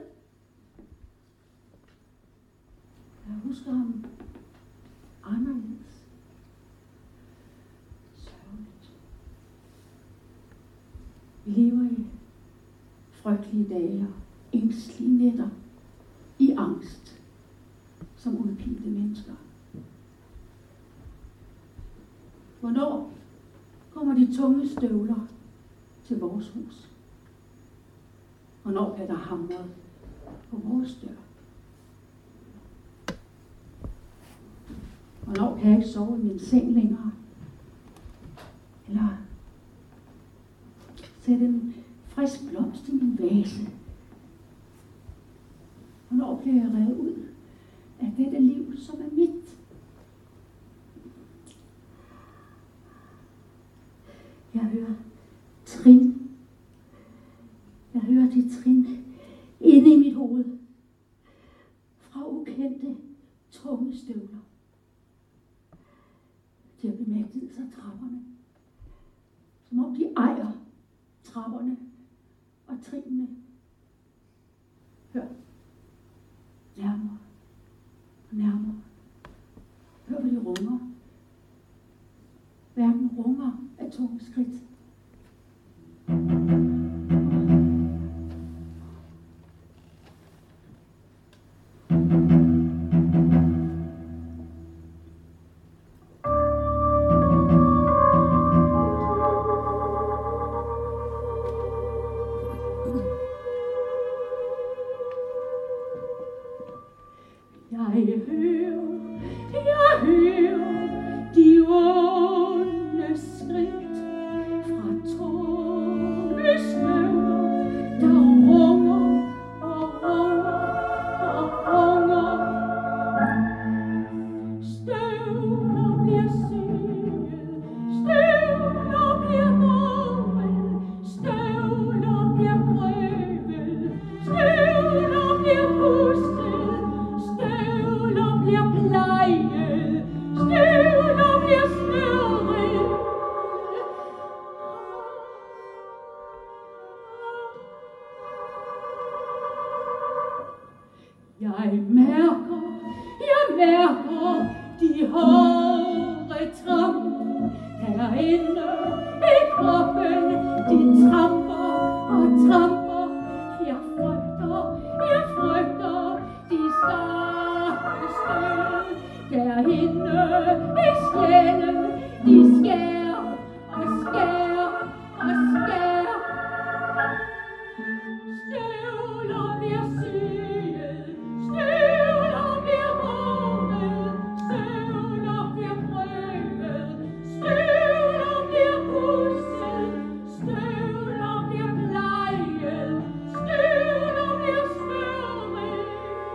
Jeg husker ham anderledes. Sørgeligt. Vi lever i frygtelige dage og ængstlige nætter i angst som udpinte mennesker. Hvornår kommer de tunge støvler til vores hus? Hvornår bliver der hamret på vores dør? Hvornår kan jeg ikke sove i min seng længere? Eller sætte en frisk blomst i min vase? Hvornår bliver jeg revet ud af dette liv, som er mit? Jeg hører trin. Jeg hører de trin inde i mit hoved. Fra ukendte, tunge støvler. De har bemægtiget sig trapperne. Som om de ejer trapperne og trinene. Hør. Nærmere. Og nærmere. Hør, hvor de runger. Verden runger af tunge skridt. Jeg hører de onde skridt fra tunge støvler, der runger og runger og runger. Støvler bliver syet, støvler bliver rovet, støvler bliver prøvet, støvler bliver pustet, støvler bliver plejet, støvler bliver smøret. Jeg mærker de hårde tramp herinde i kroppen. De tramper og tramper. Jeg frygter de skarpe stød derinde i sjælen. De skærer og skærer og skærer. Støvler bliver syet, støvler bliver rovet, støvler bliver prøvet, støvler bliver pusset, støvler bliver plejet, støvler bliver smøret.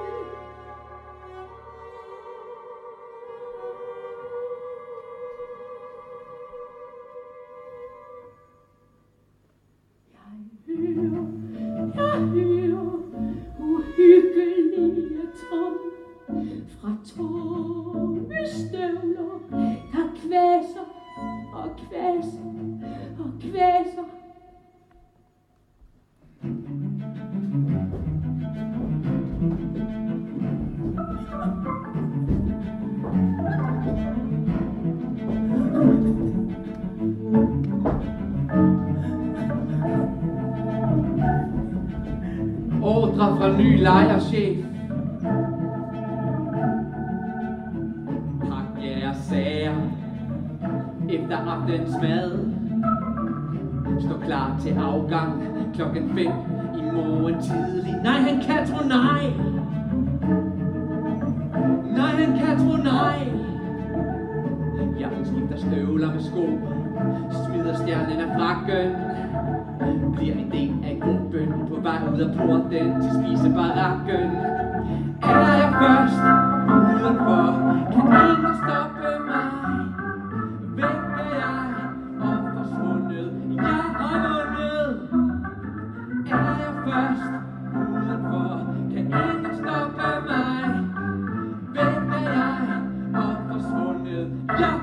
Jeg hører uhyggelige tramp fra tunge støvler, der kvæser og kvæser og kvæser. Ordre fra ny lejerchef. Pak jeres sager efter aftens mad. Stå klar til afgang 5:00 i morgen tidlig. Nej, han kan tro nej. Nej, han kan tro nej. Jeg skifter støvler med sko, smider stjernen af frakken, bliver en del af gruppen på vej ud af porten til spisebarakken. Er jeg først udenfor, kan ingen stoppe mig. Væk er jeg og forsvundet, jeg har vundet. Er jeg først udenfor, kan ingen stoppe mig. Væk er jeg og forsvundet, jeg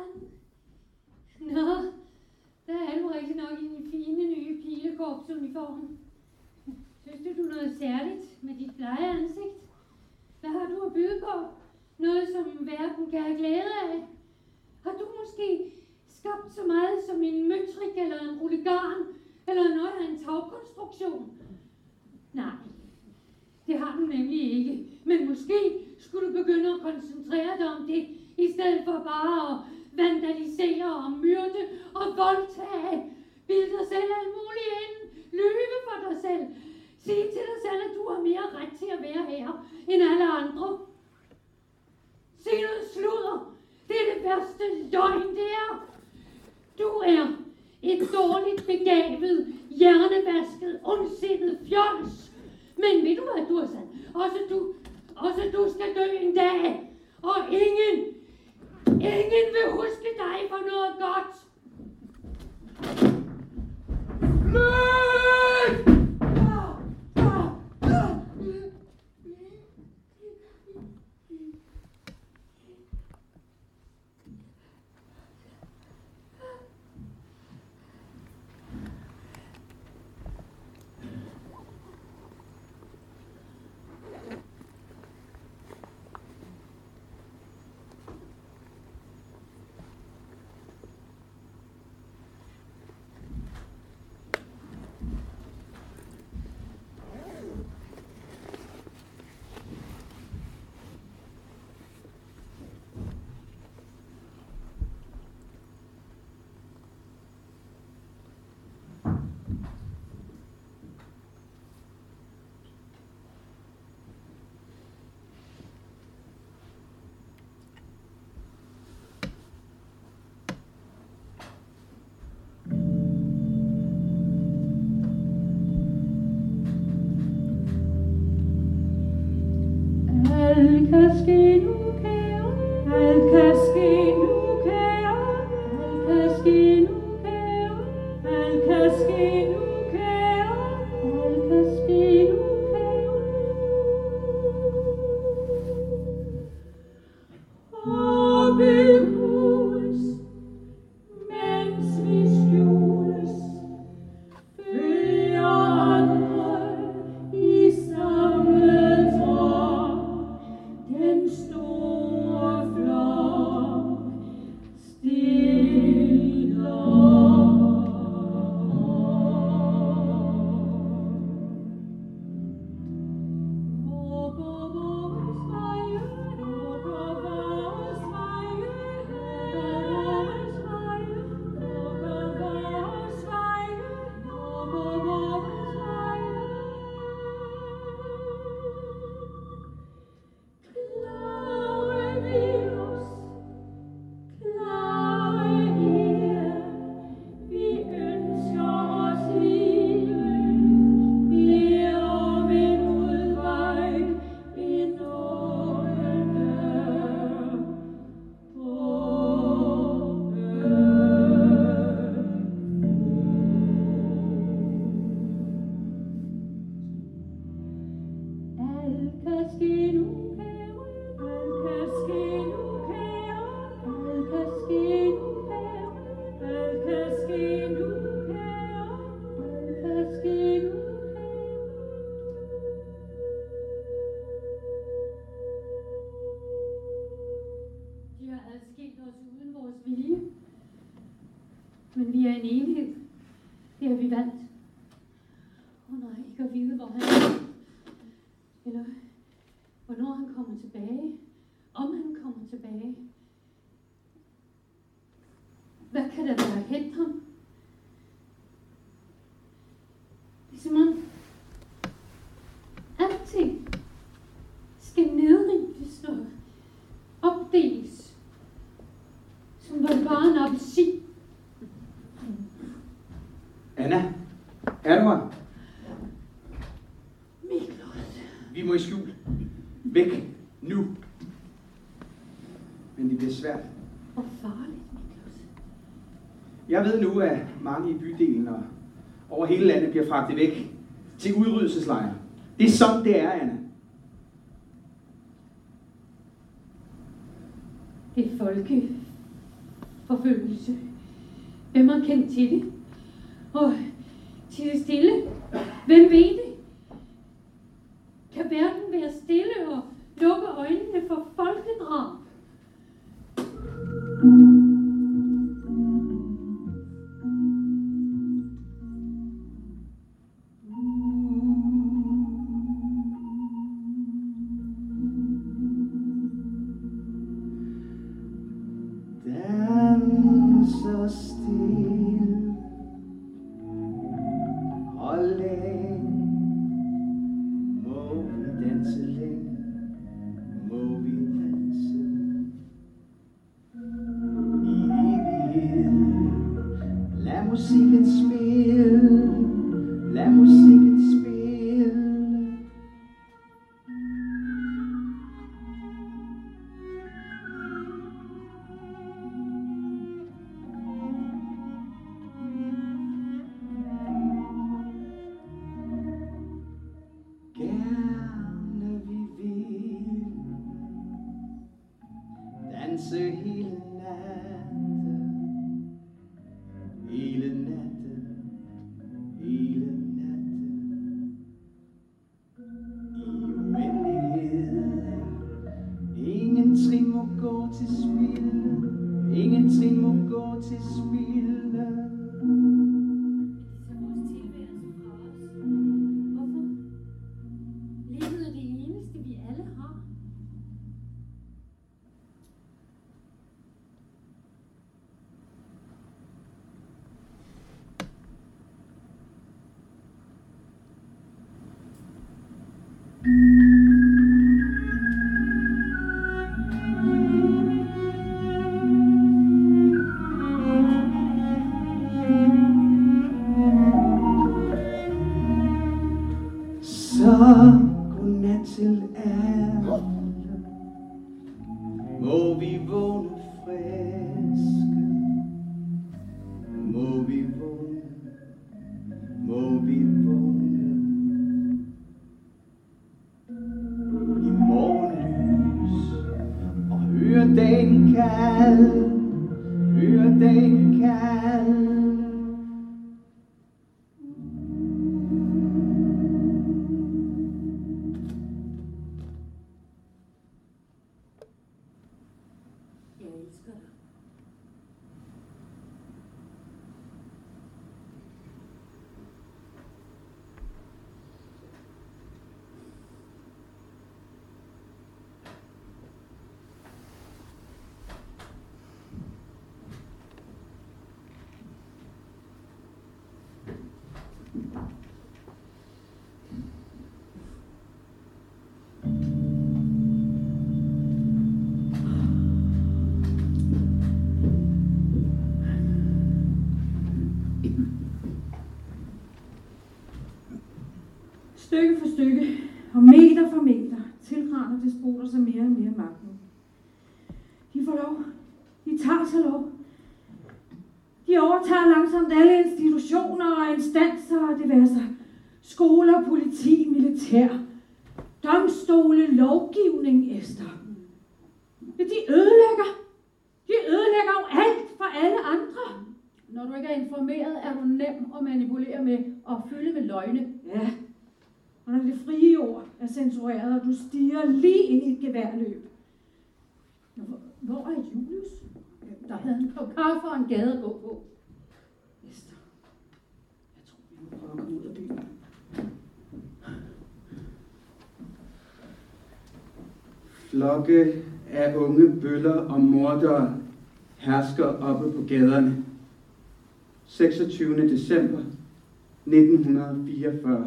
Jan. Nå, der er du rigtig nok i din fine nye pilekorpsuniform. Synes du noget særligt med dit blege ansigt? Hvad har du at byde på? Noget, som verden kan have glæde af? Har du måske skabt så meget som en møtrik eller en rullegarn, eller noget af en tagkonstruktion? Nej, det har du nemlig ikke. Men måske skulle du begynde at koncentrere dig om det, i stedet for bare at vandalisere og myrde og voldtage. Bilde dig selv alt muligt ind. Lyve for dig selv. Sig til dig selv, at du har mere ret til at være her end alle andre. Sig noget sludder. Det er det værste løgn, det er. Du er et dårligt begavet, hjernevasket, ondsindet fjols. Men ved du hvad, Dursan? Også du skal dø en dag. Og ingen vil huske dig for noget godt. Alt kan ske nu, kære. Alt kan ske nu, kære. Alt kan ske nu, kære. Alt kan ske nu, kære. Alt kan ske nu, kære. Og behus, mens vi skjules, følger andre i samme drøm. Den store flok stiller op. På vores veje, på vores veje, på vores veje, på vores veje, på vores veje. Klare virus, klare her, vi ønsker os livet mere om en udvej, en åben dør på alt kan ske nu, kære. Alt kan ske nu, kære. Alt kan ske nu, kære. Alt kan ske nu, kære. Alt kan ske nu, kære. De har adskilt os uden vores vilje. Men vi er en enhed. Det har vi valgt. Nej, ikke at vide, hvor han er. Eller hvornår han kommer tilbage. Om han kommer tilbage. Hvad kan der være hent ham? Det er som om alting skal nedrives og opdeles. Som var det bare en appelsin. Anna, er du her? Miklos. Vi må i skjul. Væk. Nu. Men det bliver svært. Hvor farligt, Miklos. Jeg ved nu, at mange i bydelen og over hele landet bliver fragtet væk til udryddelseslejre. Det er sådan, det er, Anna. Det er forfølgelse. Hvem har kendt til det? Og til det stille. Hvem ved det? Kan verden være stille og lukke øjnene for folkedrab? Så stille og længe må vi danse længe, må vi danse i evighed. Lad musikken spille, lad musikken spille. Danse hele natten, hele natten, hele natten, i uendelighed. Ingen trin må gå til spilde, ingen trin må gå til spilde. Så godnat til alle, må vi vågne friske, må vi vågne, må vi vågne i morgenlys og høre dagen kalde, høre dagen kalde. Stykke for stykke og meter for meter tilraner despoter sig mere og mere magten. De får lov. De tager sig lov. De overtager langsomt alle institutioner og instanser, det vil sig skoler, politi, militær, domstole, lovgivning, Esther. De ødelægger. De ødelægger jo alt for alle andre. Når du ikke er informeret, er du nem at manipulere med og fylde med løgne. Ja. Og når det frie ord er censureret, og du stiger lige ind i et geværløb. Hvor er Julius? Der havde en kop kaffe og en gade at gå på. Esther, jeg tror, vi må prøve at komme ud af byen. Flokke af unge bøller og mordere hersker oppe på gaderne. 26. december 1944.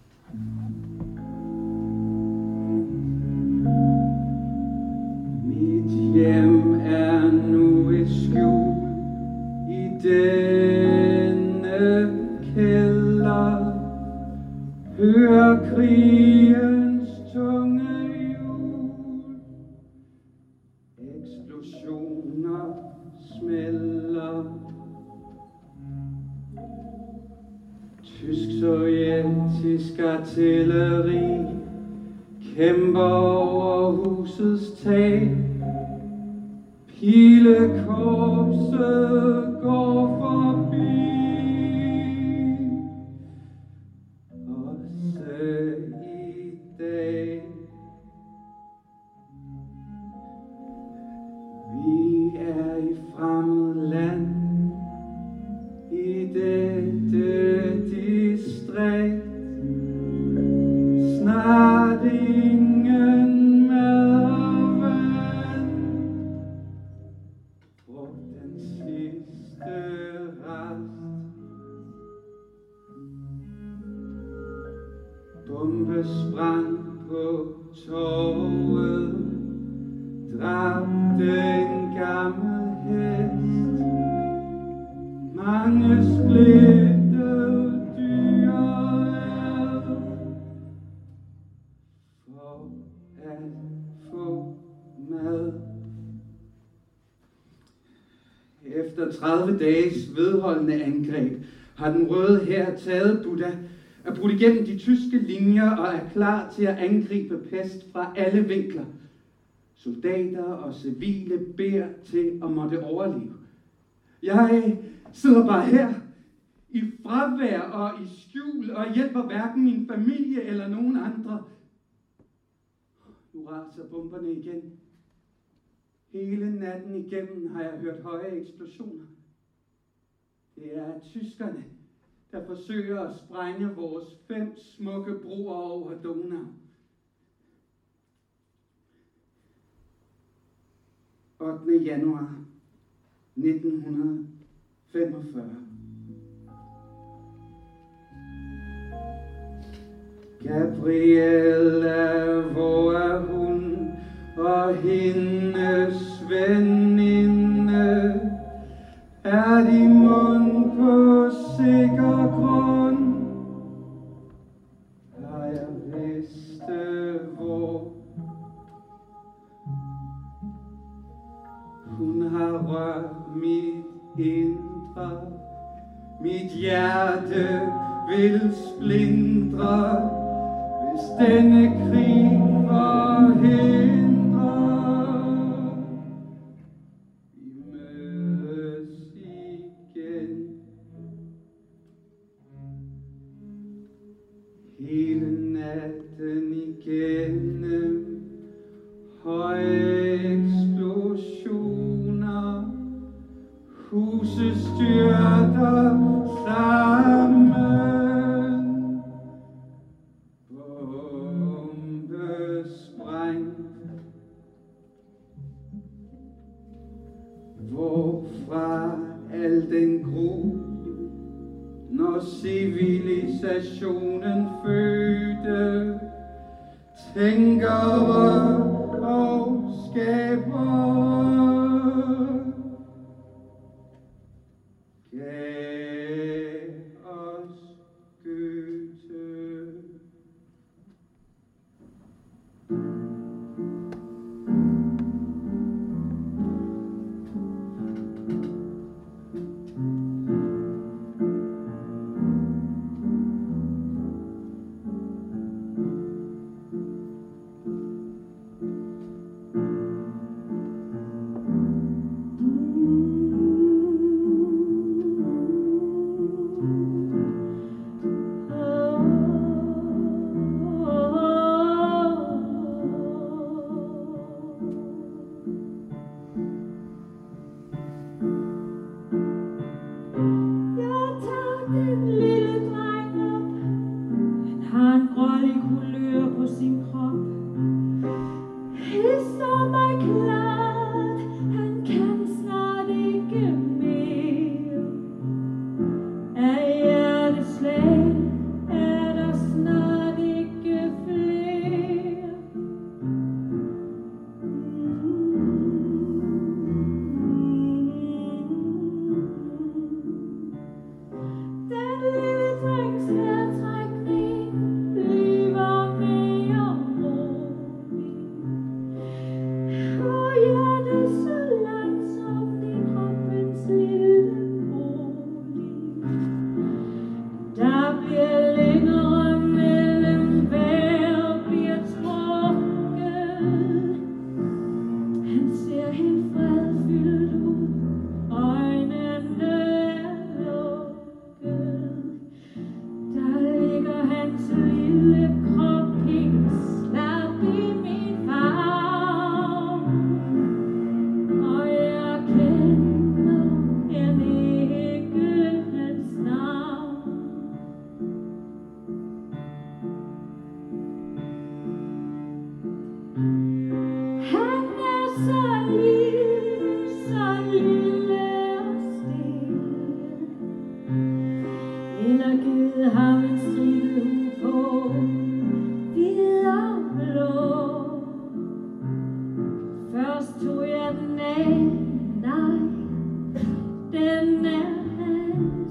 Mit hjem er nu et skjul i denne kælder. Hør krigens tunge hjul. Eksplosioner smelter. Tysk-sovjetisk artilleri kæmper over husets tag. Hele korpset går forbi, også i dag. Vi er i fremmed land, i dette distrikt. Snart ingen mad og vand. Brug den sidste rest. Bombesprang på torvet. Dræbte en gammel hest. Mange splittede dyr ad for at få mad. Efter 30 dages vedholdende angreb har den røde hær taget Buda, er brudt igennem de tyske linjer og er klar til at angribe pest fra alle vinkler. Soldater og civile beder til at måtte overleve. Jeg sidder bare her i fravær og i skjul og hjælper hverken min familie eller nogen andre. Nu raser bomberne igen. Hele natten igennem har jeg hørt høje eksplosioner. Det er tyskerne, der forsøger at sprænge vores 5 smukke broer over Donau. 8. januar 1945. Gabrielle, hvor er hun, og hendes veninde? Er de mund på sikker grund? Har jeg vidste hvor? Hun har rørt mit indre, mit hjerte vil splindre, hvis denne krig forhindrer. Vi mødes igen. Hele natten igennem høje eksplosioner, huse styrter sammen. Bombesprængt. Hvorfra al den gru, når civilisationen fødte tænkere og skabere, gav os Goethe. lille og stille, eller givet ham en stribe hue på, hvid og blå. Først tog jeg den af, nej, den er hans.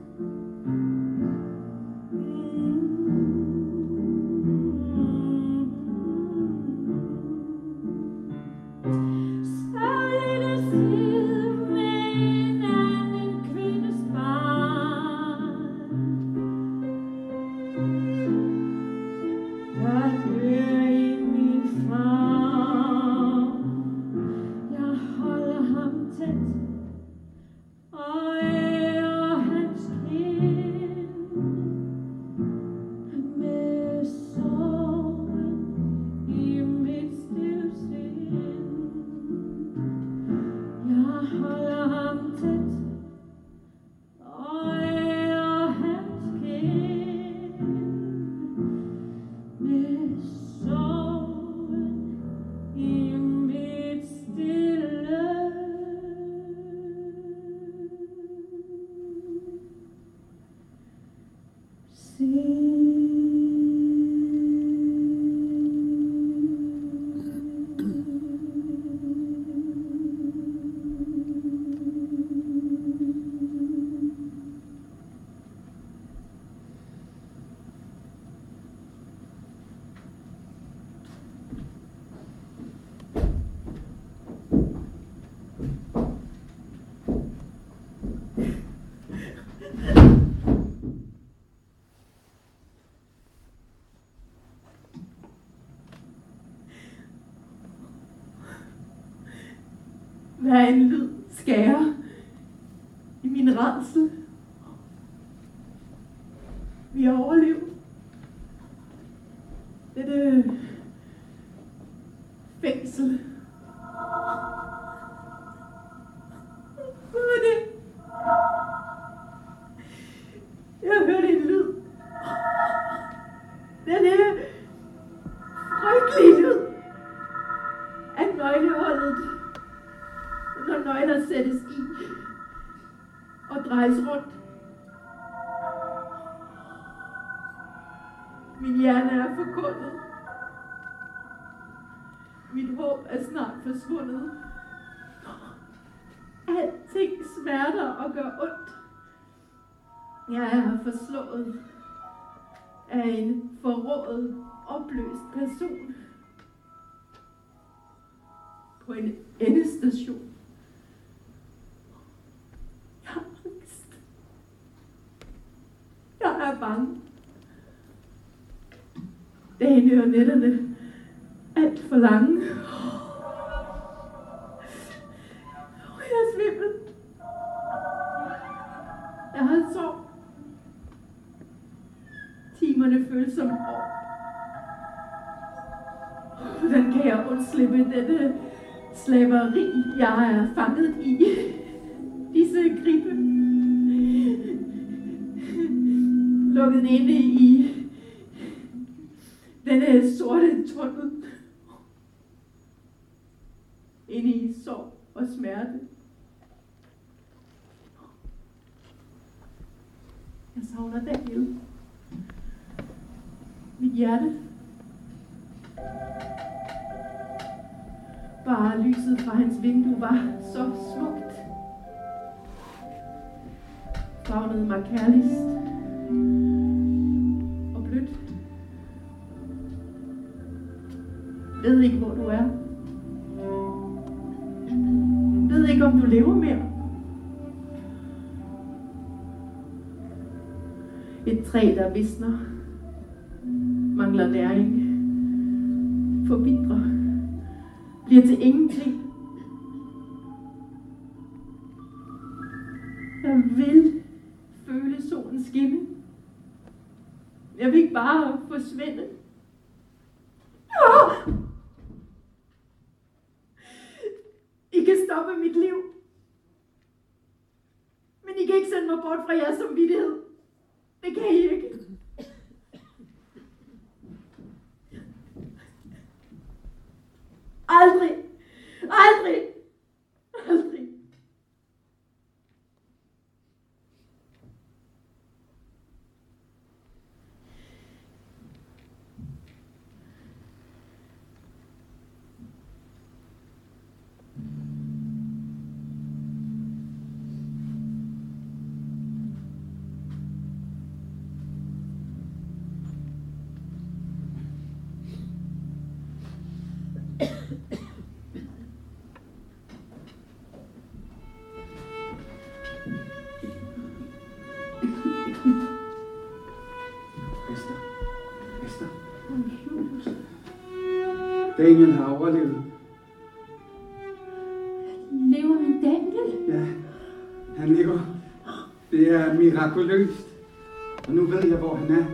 Hver en lyd skærer i min rædsel. Vi overlever dette fængsel. Hvad var det? Jeg hørte en lyd. Denne frygtelige lyd af nøglehullet, når nøgler sættes i og drejes rundt. Min hjerne er forkundet. Mit håb er snart forsvundet. Alting smerter og gør ondt. Jeg er forslået af en forrået, opløst person på en endestation. Jeg har angst. Jeg er bange. Dagene og nætterne alt for lange. Jeg er svimmel. Jeg har sovet. Timerne føles som år. Hvordan kan jeg undslippe dette slaveri, jeg er fanget i? Disse gribe. Lukket inde i denne sorte tunnel. Inde i sorg og smerte. Jeg savner Daniel. Mit hjerte. Bare lyset fra hans vindue var så smukt. Favnede mig kærligst og blødt. Ved ikke, hvor du er. Ved ikke, om du lever mere. Et træ, der visner, mangler næring, forbitrer, bliver til ingenting. Jeg vil føle solen skinne. Jeg vil ikke bare forsvinde. I kan stoppe mit liv. Men I kan ikke sende mig bort fra jeres samvittighed. Det kan I ikke. Aldrig. Aldrig. Aldrig. Daniel har overlevet. Lever min Daniel? Ja, han lever. Det er mirakuløst. Og nu ved jeg, hvor han er.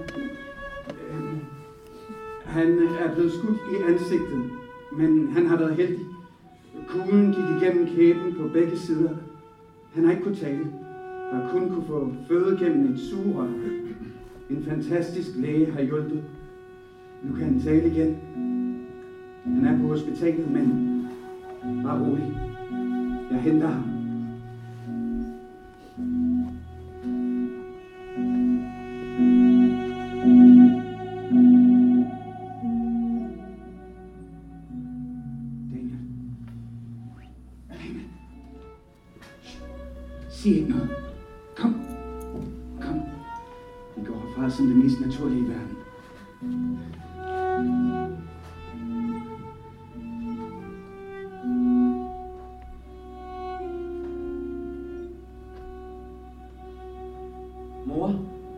Han er blevet skudt i ansigtet, men han har været heldig. Kuglen gik igennem kæben på begge sider. Han har ikke kunnet tale, og kun kunne få føde gennem et sugerør. En fantastisk læge har hjulpet. Nu kan han tale igen. Han er på hospitalet, men bare rolig. Jeg henter ham. Daniel. Sig ikke noget. Kom. Kom. Vi går herfra som det mest naturlige i verden. Mor?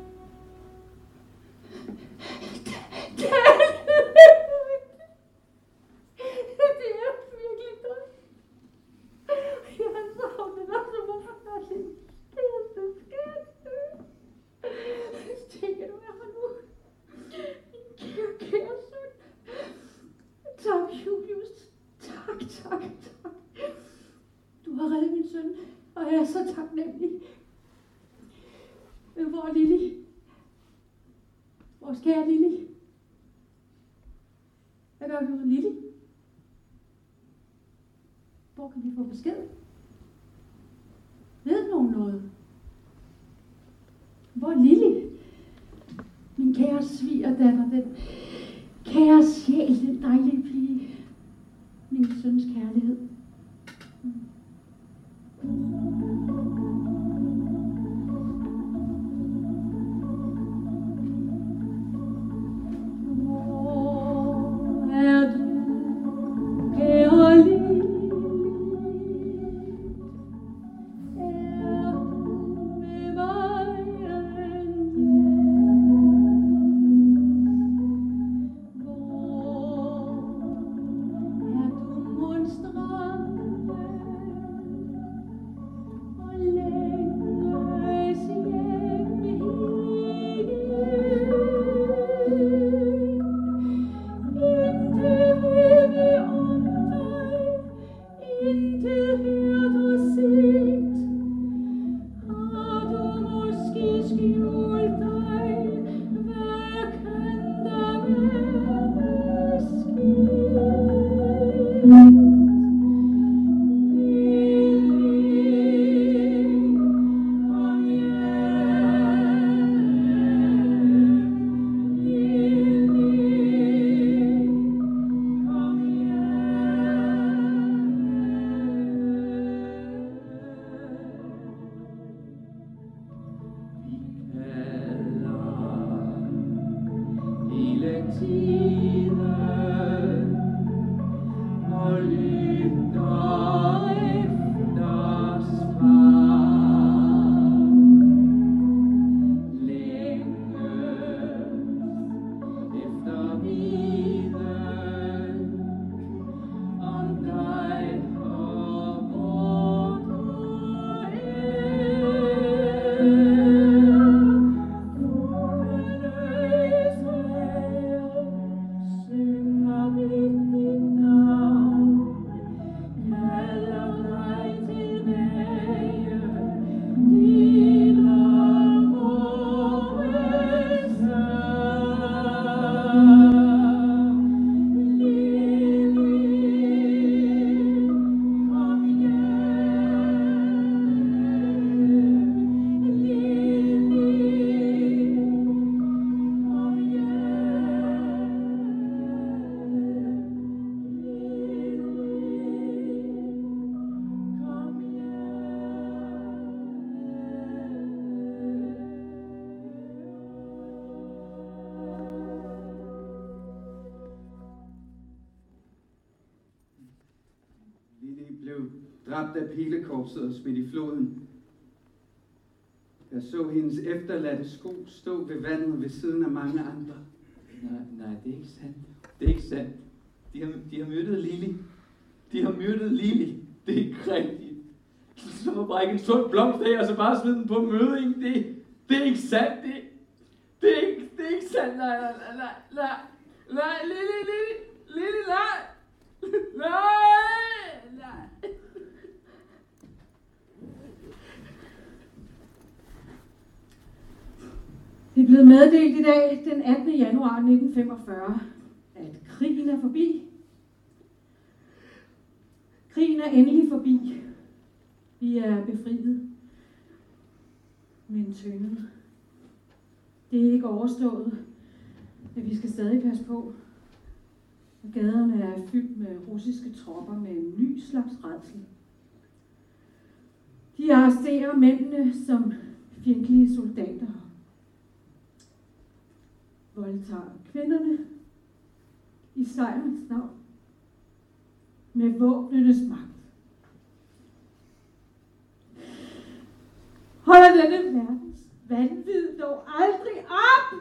Hvor er Lili? Vores kære Lili? Hvad gør vi med Lili? Hvor kan vi få besked? Ved nogen noget? Hvor er Lili? Min kære svigerdatter, den kære sjæl, den dejlige pige. Min søns kærlighed. Dræbt af pilekorpset og smidt i floden. Jeg så hendes efterladte sko stå ved vandet ved siden af mange andre. Nej, det er ikke sandt. Det er ikke sandt. De har myrdet Lili. De har myrdet Lili. Det er ikke rigtigt. Som at brække en sund blomst af, og så bare smide den på møding. Det er ikke sandt. Det er ikke sandt. Nej, Lili, nej. Det er blevet meddelt i dag, den 18. januar 1945, at krigen er forbi. Krigen er endelig forbi. Vi er befriet. Men tynget. Det er ikke overstået, men vi skal stadig passe på. Og gaderne er fyldt med russiske tropper med en ny slags rædsel. De arresterer mændene som fjendtlige soldater. Voldtager kvinderne i sejrens navn med våbnenes magt. Holder denne verdens vanvid dog aldrig op!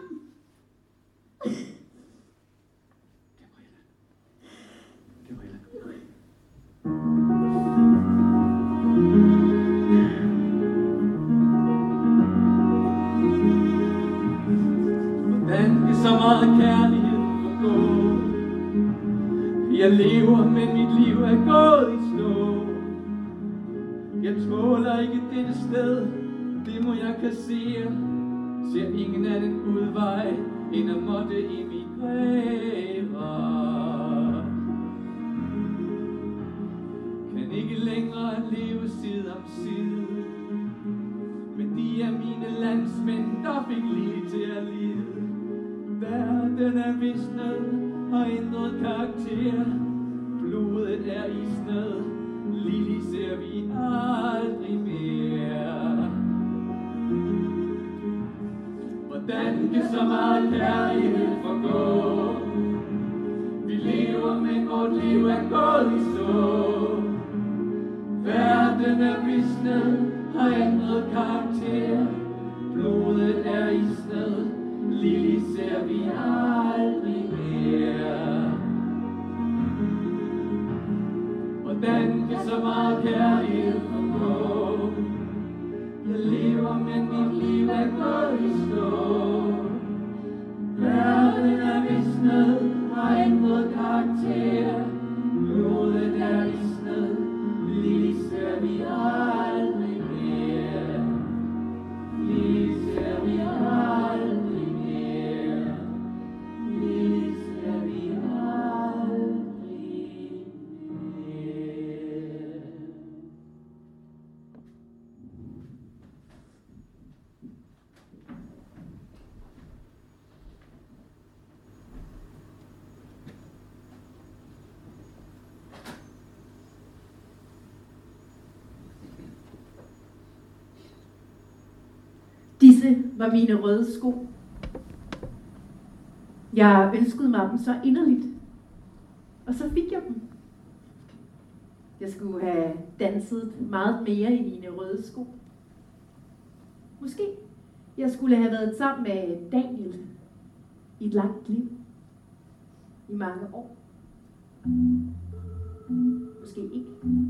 Så meget kærlighed forgå. Jeg lever, men mit liv er gået i stå. Jeg tåler ikke dette sted, det må jeg kassere. Ser ingen anden udvej, end at måtte emigrere. Kan ikke længere leve side om side. Men de er mine landsmænd, der fik lige til at lide. Verden er visnet og ændret karakter. Blodet er isnet. Lili ser vi aldrig mere. Hvordan kan så meget kærlighed forgå? Vi lever, men vort liv er gået i stå. Verden er visnet og ændret karakter. Blodet er isnet. Lili ser vi aldrig mere. Hvordan kan så meget kærlighed forgå? Jeg lever, men mit liv er gået i stå. Verden er visnet og ændret karakter. Blodet er isnet. Lili ser vi aldrig mere. Lili ser vi aldrig. Disse var mine røde sko. Jeg ønskede mig dem så inderligt. Og så fik jeg dem. Jeg skulle have danset meget mere i mine røde sko. Måske jeg skulle have været sammen med Daniel i et langt liv. I mange år. Måske ikke.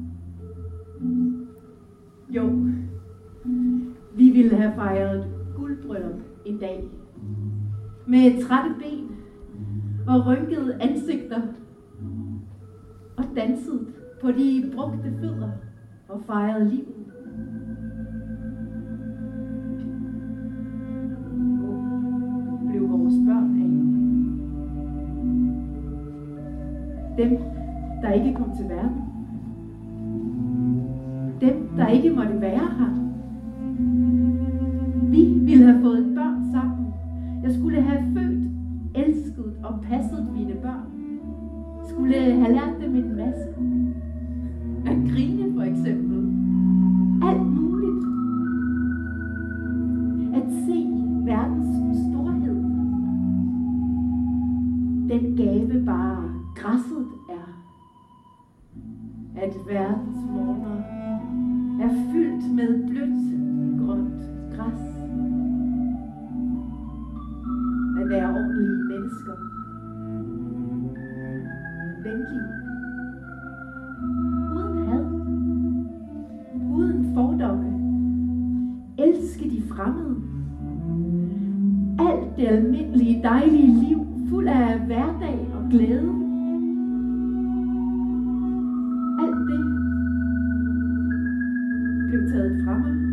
Jo. Vi ville have fejret guldbryllup en dag. Med trætte ben og rynkede ansigter. Og dansede på de brugte fødder og fejrede livet. Hvor blev vores børn af? Dem, der ikke kom til verden. Dem, der ikke måtte være her. Vi ville have fået børn sammen. Jeg skulle have født, elsket og passet mine børn. Skulle have lært dem en masse. At grine for eksempel. Alt muligt. At se verdens storhed. Den gave bare græsset er. At verdens morgener er fyldt med blødt, grønt græs. At være ordentlige mennesker. det almindelige, dejlige liv, fuld af hverdag og glæde. Alt det blev taget fra mig.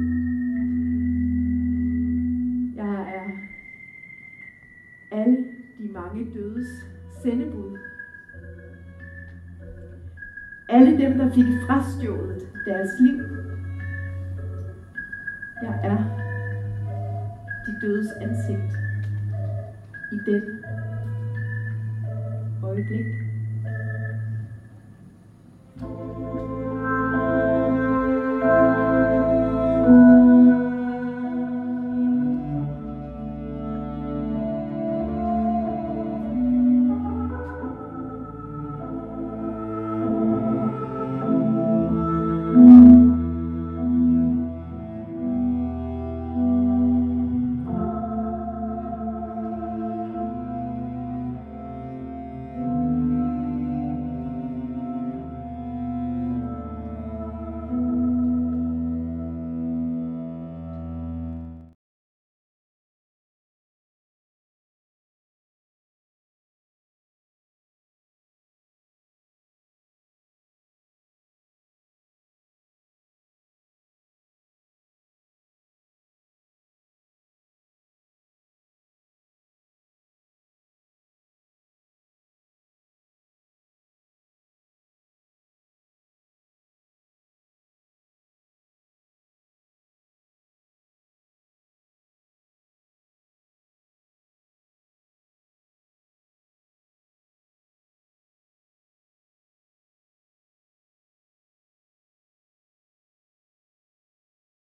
Jeg er alle de mange dødes sendebud. Alle dem, der fik frastjålet deres liv. Jeg er de dødes ansigt i dette øjeblik.